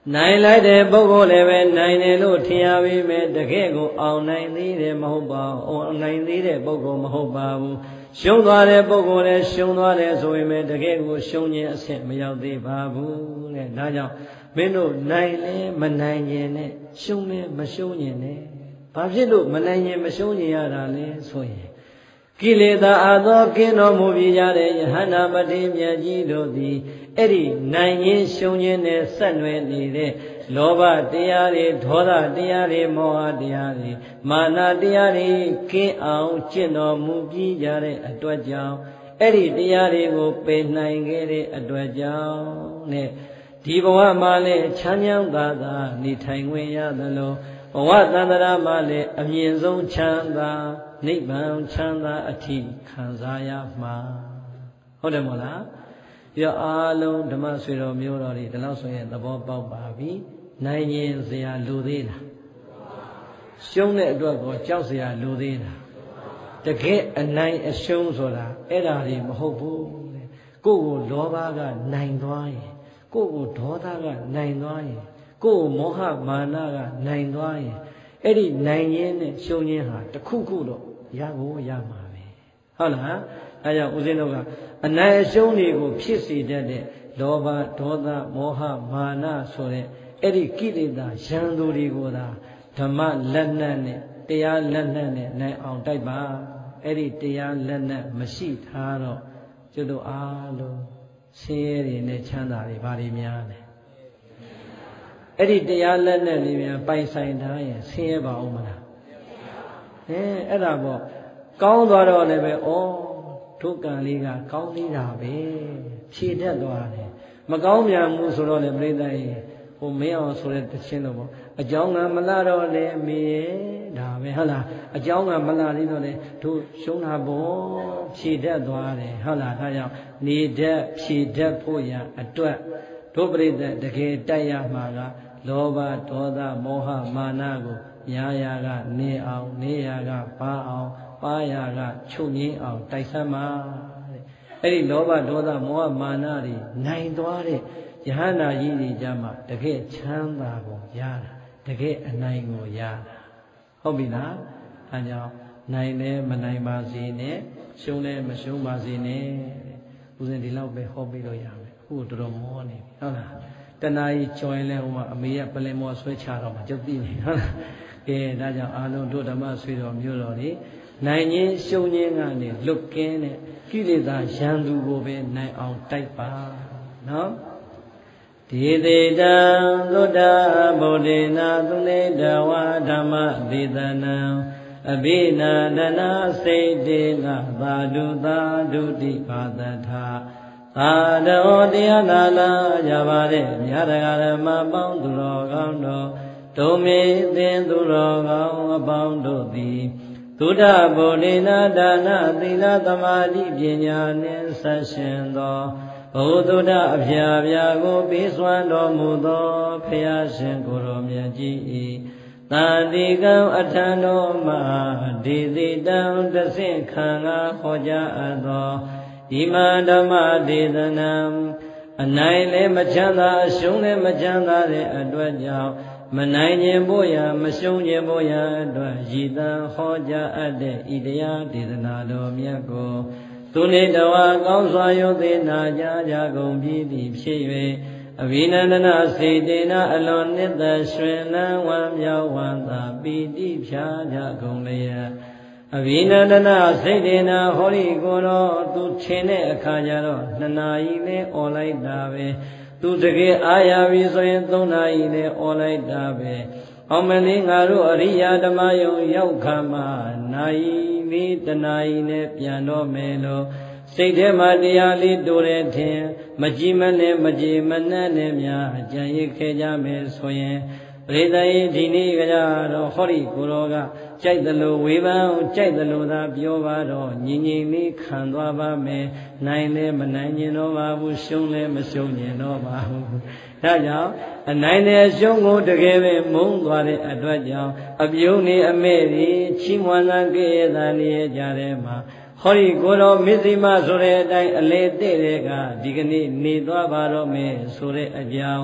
[SPEAKER 1] နိုင်လိုက်တဲ့ပုဂ္ဂိုလ်လည်းပဲနိုင်တယ်လို့ထင်ရပေမဲ့တကယ်ကိုအောင်နိုင်သေးတယ်မဟုတ်ပါဘူးအောင်နိုင်သေးတဲ့ပုဂ္ဂိုလ်မဟုတ်ပါဘူးရှုံးသွားတဲ့ပုဂ္ဂိုလ်လည်းရှုံးသွားတယ်ဆိုပေမဲ့တကယ်ကိုရှုံးခြင်းအဆင့်မရောက်သေးပါဘူးတဲ့ဒါကြောင့်မင်းတို့နိုင်လဲမနိုင်ရင်နဲ့ရှုံးလဲမရှုံးရင်နဲ့ဘာဖြစ်လို့မနိုင်ရင်မရှုံးရင်ရတာလဲဆိုရင်ကိလေသာအသောကင်းတော်မူပြီးကြတဲ့ယဟန္တာပတိမြတ်ကြီးတို့သည်အဲ့ဒီနိုင်ရင်ရှုံးခြင်းနဲ့ဆက်နွယ်နေတဲ့လောဘတရားတွေဒေါသတရားတွေမောဟတရားတွေမာနတရားတွေကင်းအောင်ကျင့်တော်မူပြီးကြတဲ့အတွက်ကြောင့်အဲ့ဒီတရားတွေကိုပယ်နိုင်ခဲ့တဲ့အတွက်ကြောင့်နဲ့ဒီဘဝမှာလည်းချမ်းချမ်းသာသာနေထိုင်ခွင့်ရသလိုဘဝတန္တရာမှာလည်းအမြင့်ဆုံးချမ်းသာနိဗ္ဗာန်ချမ်းသာအထိခံစားရမှာဟုတ်တယ်မို့လားပြောအားလုံးဓမ္မဆွေတော်မျိုးတော်တွေဒီလောက်ဆိုရင်သဘောပေါက်ပါပြီနိုင်ရင်စရာလိုသေးလားရှုံးတဲ့အတွက်ကိုကြောက်စရာလိုသေးလားတကယ်အနိုင်အရှုံးဆိုတာအဲ့ဒါတွေမဟုတ်ဘူးတဲ့ကိုယ့်ကိုလောဘကနိုင်သွားရင်ကိုယ့်ကိုဒေါသကနိုင်သွားရင်ကိုယ့်ကိုမောဟမာနကနိုင်သွားရင်အဲ့ဒီနိုင်ရင်းနဲ့ရှုံးရင်းဟာတစ်ခုခုတော့ရကိုရမှာပဲဟုတ်လားအဲကြောင့်ဦးဇင်းတို့ကအနိုင်အရှုံးတွေကိုဖြစ်စေတတ်တဲ့လောဘဒေါသမောဟမာနဆိုတဲ့အဲ့ဒီကိလေသာရန်သူတွေကိုသာဓမ္မလက်နက်နဲ့တရားလက်နက်နဲ့နိုင်အောင်တိုက်ပါအဲ့ဒီတရားလက်နက်မရှိထားတော့ကျွတ်တို့အားလုံးဆင်းရဲတွေနဲ့ချမ်းသာတွေဘာတွေများလဲအဲ့ဒီတရားလက်နက်လေးများပိုင်ဆိုင်ထားရင်ဆင်းရဲပါဦးမလားအဲအဲ့ဒါပေါ့ကောင်းသွားတော့လည်းပဲဩဒုက္ကံလေးကကောင်းသေးတာပဲဖြေတတ်သွားတယ်မကောင်းမြန်မှုဆိုတော့လေပြိဿကြီးဟိုမင်းအောင်ဆိုတဲ့တခြင်းတော့ပေါ့အကြောင်းကမလာတော့လေမင်းရဲ့ဒါပဲဟုတ်လားအကြောင်းကမလာသေးတော့လေတို့ရှုံးတာပေါ့ဖြေတတ်သွားတယ်ဟုတ်လားဒါကြောင့်နေတတ်ဖြေတတ်ဖို့ရအတွက်တို့ပြိဿတကယ်တိုက်ရမှာကလောဘဒေါသမောဟမာနကိုညာရာကနေအောင်နေရာကပါအောင်ပါရာကချုပ်ငင်းအောင်တိုက်ဆမ်းပါတဲ့အဲ့ဒီလောဘဒေါသမောဟမာနတွေနိုင်သွားတဲ့ယဟန္တာကြီးတွေကြမှာတကယ်ချမ်းသာကိုရတာတကယ်အနိုင်ကိုရတာဟုတ်ပြီလားအဲကြောင့်နိုင်လဲမနိုင်ပါစေနဲ့ရှုံးလဲမရှုံးပါစေနဲ့ဦးဇင်းဒီလောက်ပဲဟောပြီးတော့ရမယ်အခုတော်တော်မောနေပြီဟုတ်လားတဏှာကြီးကြော်ရင်လဲဟိုမှာအမေကပလင်မော်ဆွဲချတော့မှကျုပ်သိနေဟုတ်လားကဲဒါကြောင့်အာလုံးတို့ဓမ္မဆွေတော်မျိုးတော်တွေနိုင်ခြင်းရှုံးခြင်းကနေလွတ်ကင်းတဲ့ကိလေသာရန်သူကိုပဲနိုင်အောင်တိုက်ပါနော်ဒေသေတံသုဒ္ဓဗုဒ္ဓေနာသုနေတဝါဓမ္မဒေသနံအဘိနာဒနာစိတ်တေနသာဓုသာဓုတိပါတထာသာတော်တရားနာလာကြပါတဲ့မြတ်တရားဓမ္မပေါင်းသူတော်ကောင်းတို့ဒုမေသင်သူတော်ကောင်းအပေါင်းတို့သည်သုဒ္ဓဗုဒ္ဓေနာဒါနသီလသမာဓိပညာနှင့်ဆက်ရှင်သောဘုသုဒ္ဓအဖျာဖျာကိုပေးစွမ်းတော်မူသောဖျားရှင်ကိုယ်တော်မြတ်ကြီး၏တန်တိကံအထံတော်မှာဒေတိတံတဆင့်ခံငါဟောကြားအပ်သောဒီမဓမ္မဒေသနာအနိုင်လည်းမချမ်းသာအရှုံးလည်းမချမ်းသာတဲ့အတွက်ကြောင့်မနိုင်ခြင်းဖို့ရမရှုံးခြင်းဖို့ရအတွက်ရည်တန်ဟောကြားအပ်တဲ့ဤတရားဒေသနာတော်မြတ်ကိုသူနေတဝါကောင်းစွာယုသေနာကြကြကုန်ပြီးသည်ဖြစ်၍အဘိနန္ဒနာစေတေနာအလွန်နှစ်သက်ရွှင်လန်းဝမ်းမြောက်ဝမ်းသာပီတိဖြာကြကုန်လျက်အဘိနန္ဒနာစေတေနာဟောဒီကိုတော့သူထင်တဲ့အခါကျတော့နှစ်နာရီနဲ့អော်လိုက်တာပဲသူတကယ်အားရပြီဆိုရင်သုံးနာရီနဲ့អော်လိုက်တာပဲအောင်မလေးငါတို့အရိယာဓမ္မယုံရောက်ခါမှနာရီလေးတနာရီနဲ့ပြန်တော့မယ်လို့စိတ်ထဲမှာတရားလေးတိုးတဲ့ထင်မကြည်မနဲ့မကြည်မနှက်နဲ့များအကြံရစ်ခဲ့ကြမယ်ဆိုရင်ပရိသတ်ဤဒီနေ့ကကြတော့ဟောဒီကိုတော်ကကြိုက်သလိုဝေဖန်ကြိုက်သလိုသာပြောပါတော့ညီညီလေးခံသွားပါမယ်နိုင်လဲမနိုင်ကျင်တော့ပါဘူးရှုံးလဲမရှုံးကျင်တော့ပါဘူးဒါကြောင့်အနိုင်နဲ့အရှုံးကိုတကယ်ပဲမုန်းသွားတဲ့အတွက်ကြောင့်အပြုံးနေအမဲ့တွေချီးမွမ်းသံကြည်ရတာနေကြတဲ့မှာဟောဒီကိုတော်မစ္စည်းမဆိုတဲ့အတိုင်းအလေတဲ့တဲ့ကဒီကနေ့နေသွားပါတော့မယ်ဆိုတဲ့အကြောင်းဘ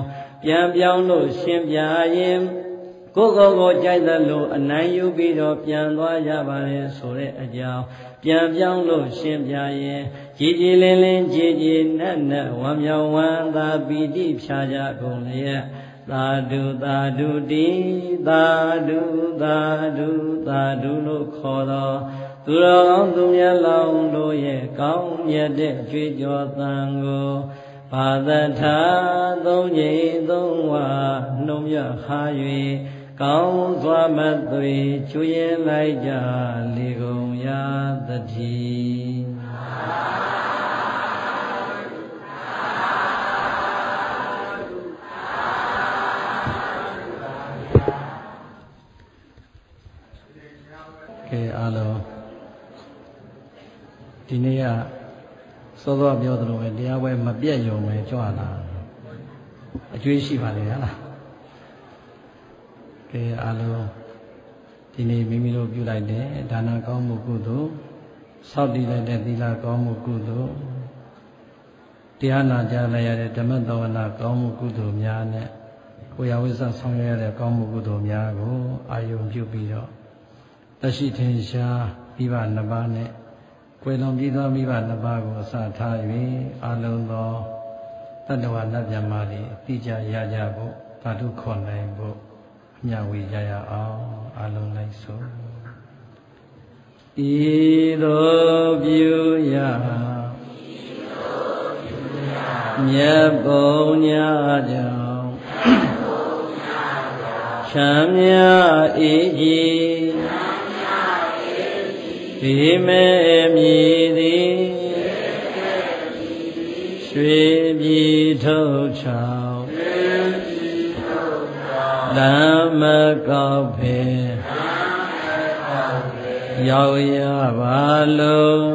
[SPEAKER 1] ပြန်ပြောင်းလို့ရှင်းပြရင်ကိုယ်ကိုယ်ကိုကြိုက်သလိုအနိုင်ယူပြီးတော့ပြန်သွားကြပါလေဆိုတဲ့အကြောင်းပြန်ပြောင်းလို့ရှင်းပြရင်ကြည်ကြည်လင်းလင်းကြည်ကြည်နက်နက်ဝမ်းမြောက်ဝမ်းသာပီတိဖြာကြကုန်လျက်သာဓုသာဓုတိသာဓုသာဓုသာဓုလို့ခေါ်တော်သူတော်ကောင်းသူမြတ်လောင်းတို့ရဲ့ကောင်းမြတ်တဲ့ကြွေးကြော်သံကိုဘာသထာသုံးငိမ်သုံးဝနှုံရဟာ၍ကောင်းစွာမသွေချွေရင်လိုက်ကြလေကုန်ရာသတိကဲအားလုံးဒီနေ့ကစောစောပြောသလိုပဲတရားပွဲမပြတ်ရုံပဲကြွလာအကျွေးရှိပါလေဟလားကဲအားလုံးဒီနေ့မိမိတို့ပြုလိုက်တဲ့ဒါနကောင်းမှုကုသိုလ်စောင့်တည်လိုက်တဲ့သီလကောင်းမှုကုသိုလ်တရားနာကြားလိုက်ရတဲ့ဓမ္မသဝနာကောင်းမှုကုသိုလ်များနဲ့ကိုယ်ရဝိဇ္ဇဆောင်ရွက်ရတဲ့ကောင်းမှုကုသိုလ်များကိုအာယုံပြုပြီးတော့တရှိထင်ရှားမိဘနှစ်ပါးနဲ့ကွယ်လွန်ပြီးသောမိဘနှစ်ပါးကိုအစထား၍အာလုံးသောတတ္တဝါနတ်မြတ်မာတွေသိကြရကြဖို့ဓာတုခေါ်နိုင်ဖို့အမြဝေကြရအောင်အာလုံးလိုက်ဆိုဤသို့ပြုရမြတ်ပုံညာကြောင့်ချမ်းမြအေးကြီးဒီမဲ့မြည်သည်ရွှေပြည်ထုတ်ချောင်းလမ်းမကောက်ဖေရောက်ရပါလို့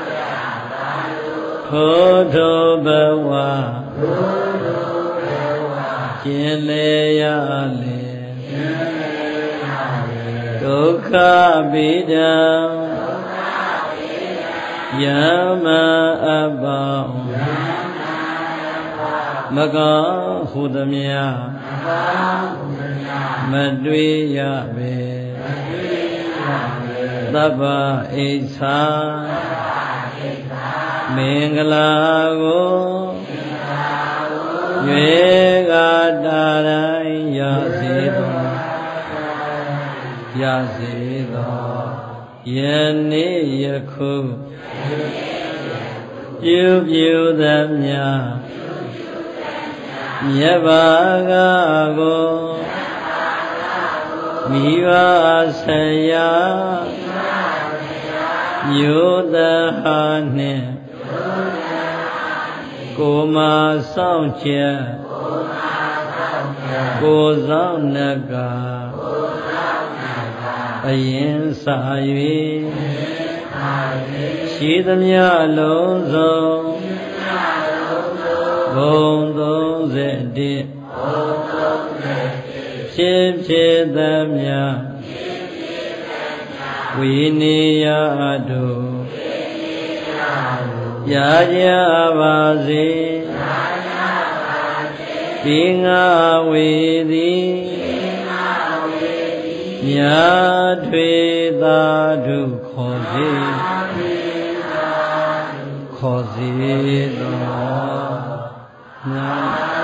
[SPEAKER 1] ထို့ထိုဘဝကျင်လေရလေဒုက္ခပိဒံယမအပေါင်းမကောင်းဟုသမျှမတွေ့ရပေသဗ္ဗဣစ္ဆာမင်္ဂလာကိုရွေကတာတိုင်းရစေသောရစေသောယနေ့ယခုပြုပြုသမျှမြတ်ဘာကကိုမိဘဆရာမြို့သဟာနှင့်ကိုမဆောင်ချက်ကိုဆောင်နကအရင်စာ၍ရှိသမျှလုံးစုံဘုံသုံးဆယ်တစ်ဖြစ်ဖြစ်သမျှဝိနည်းယတို့ရကြပါစေဒီငါဝေသည်မြတ်ထွေသာဓုခေါ်စေခေါ်စေသောမြတ်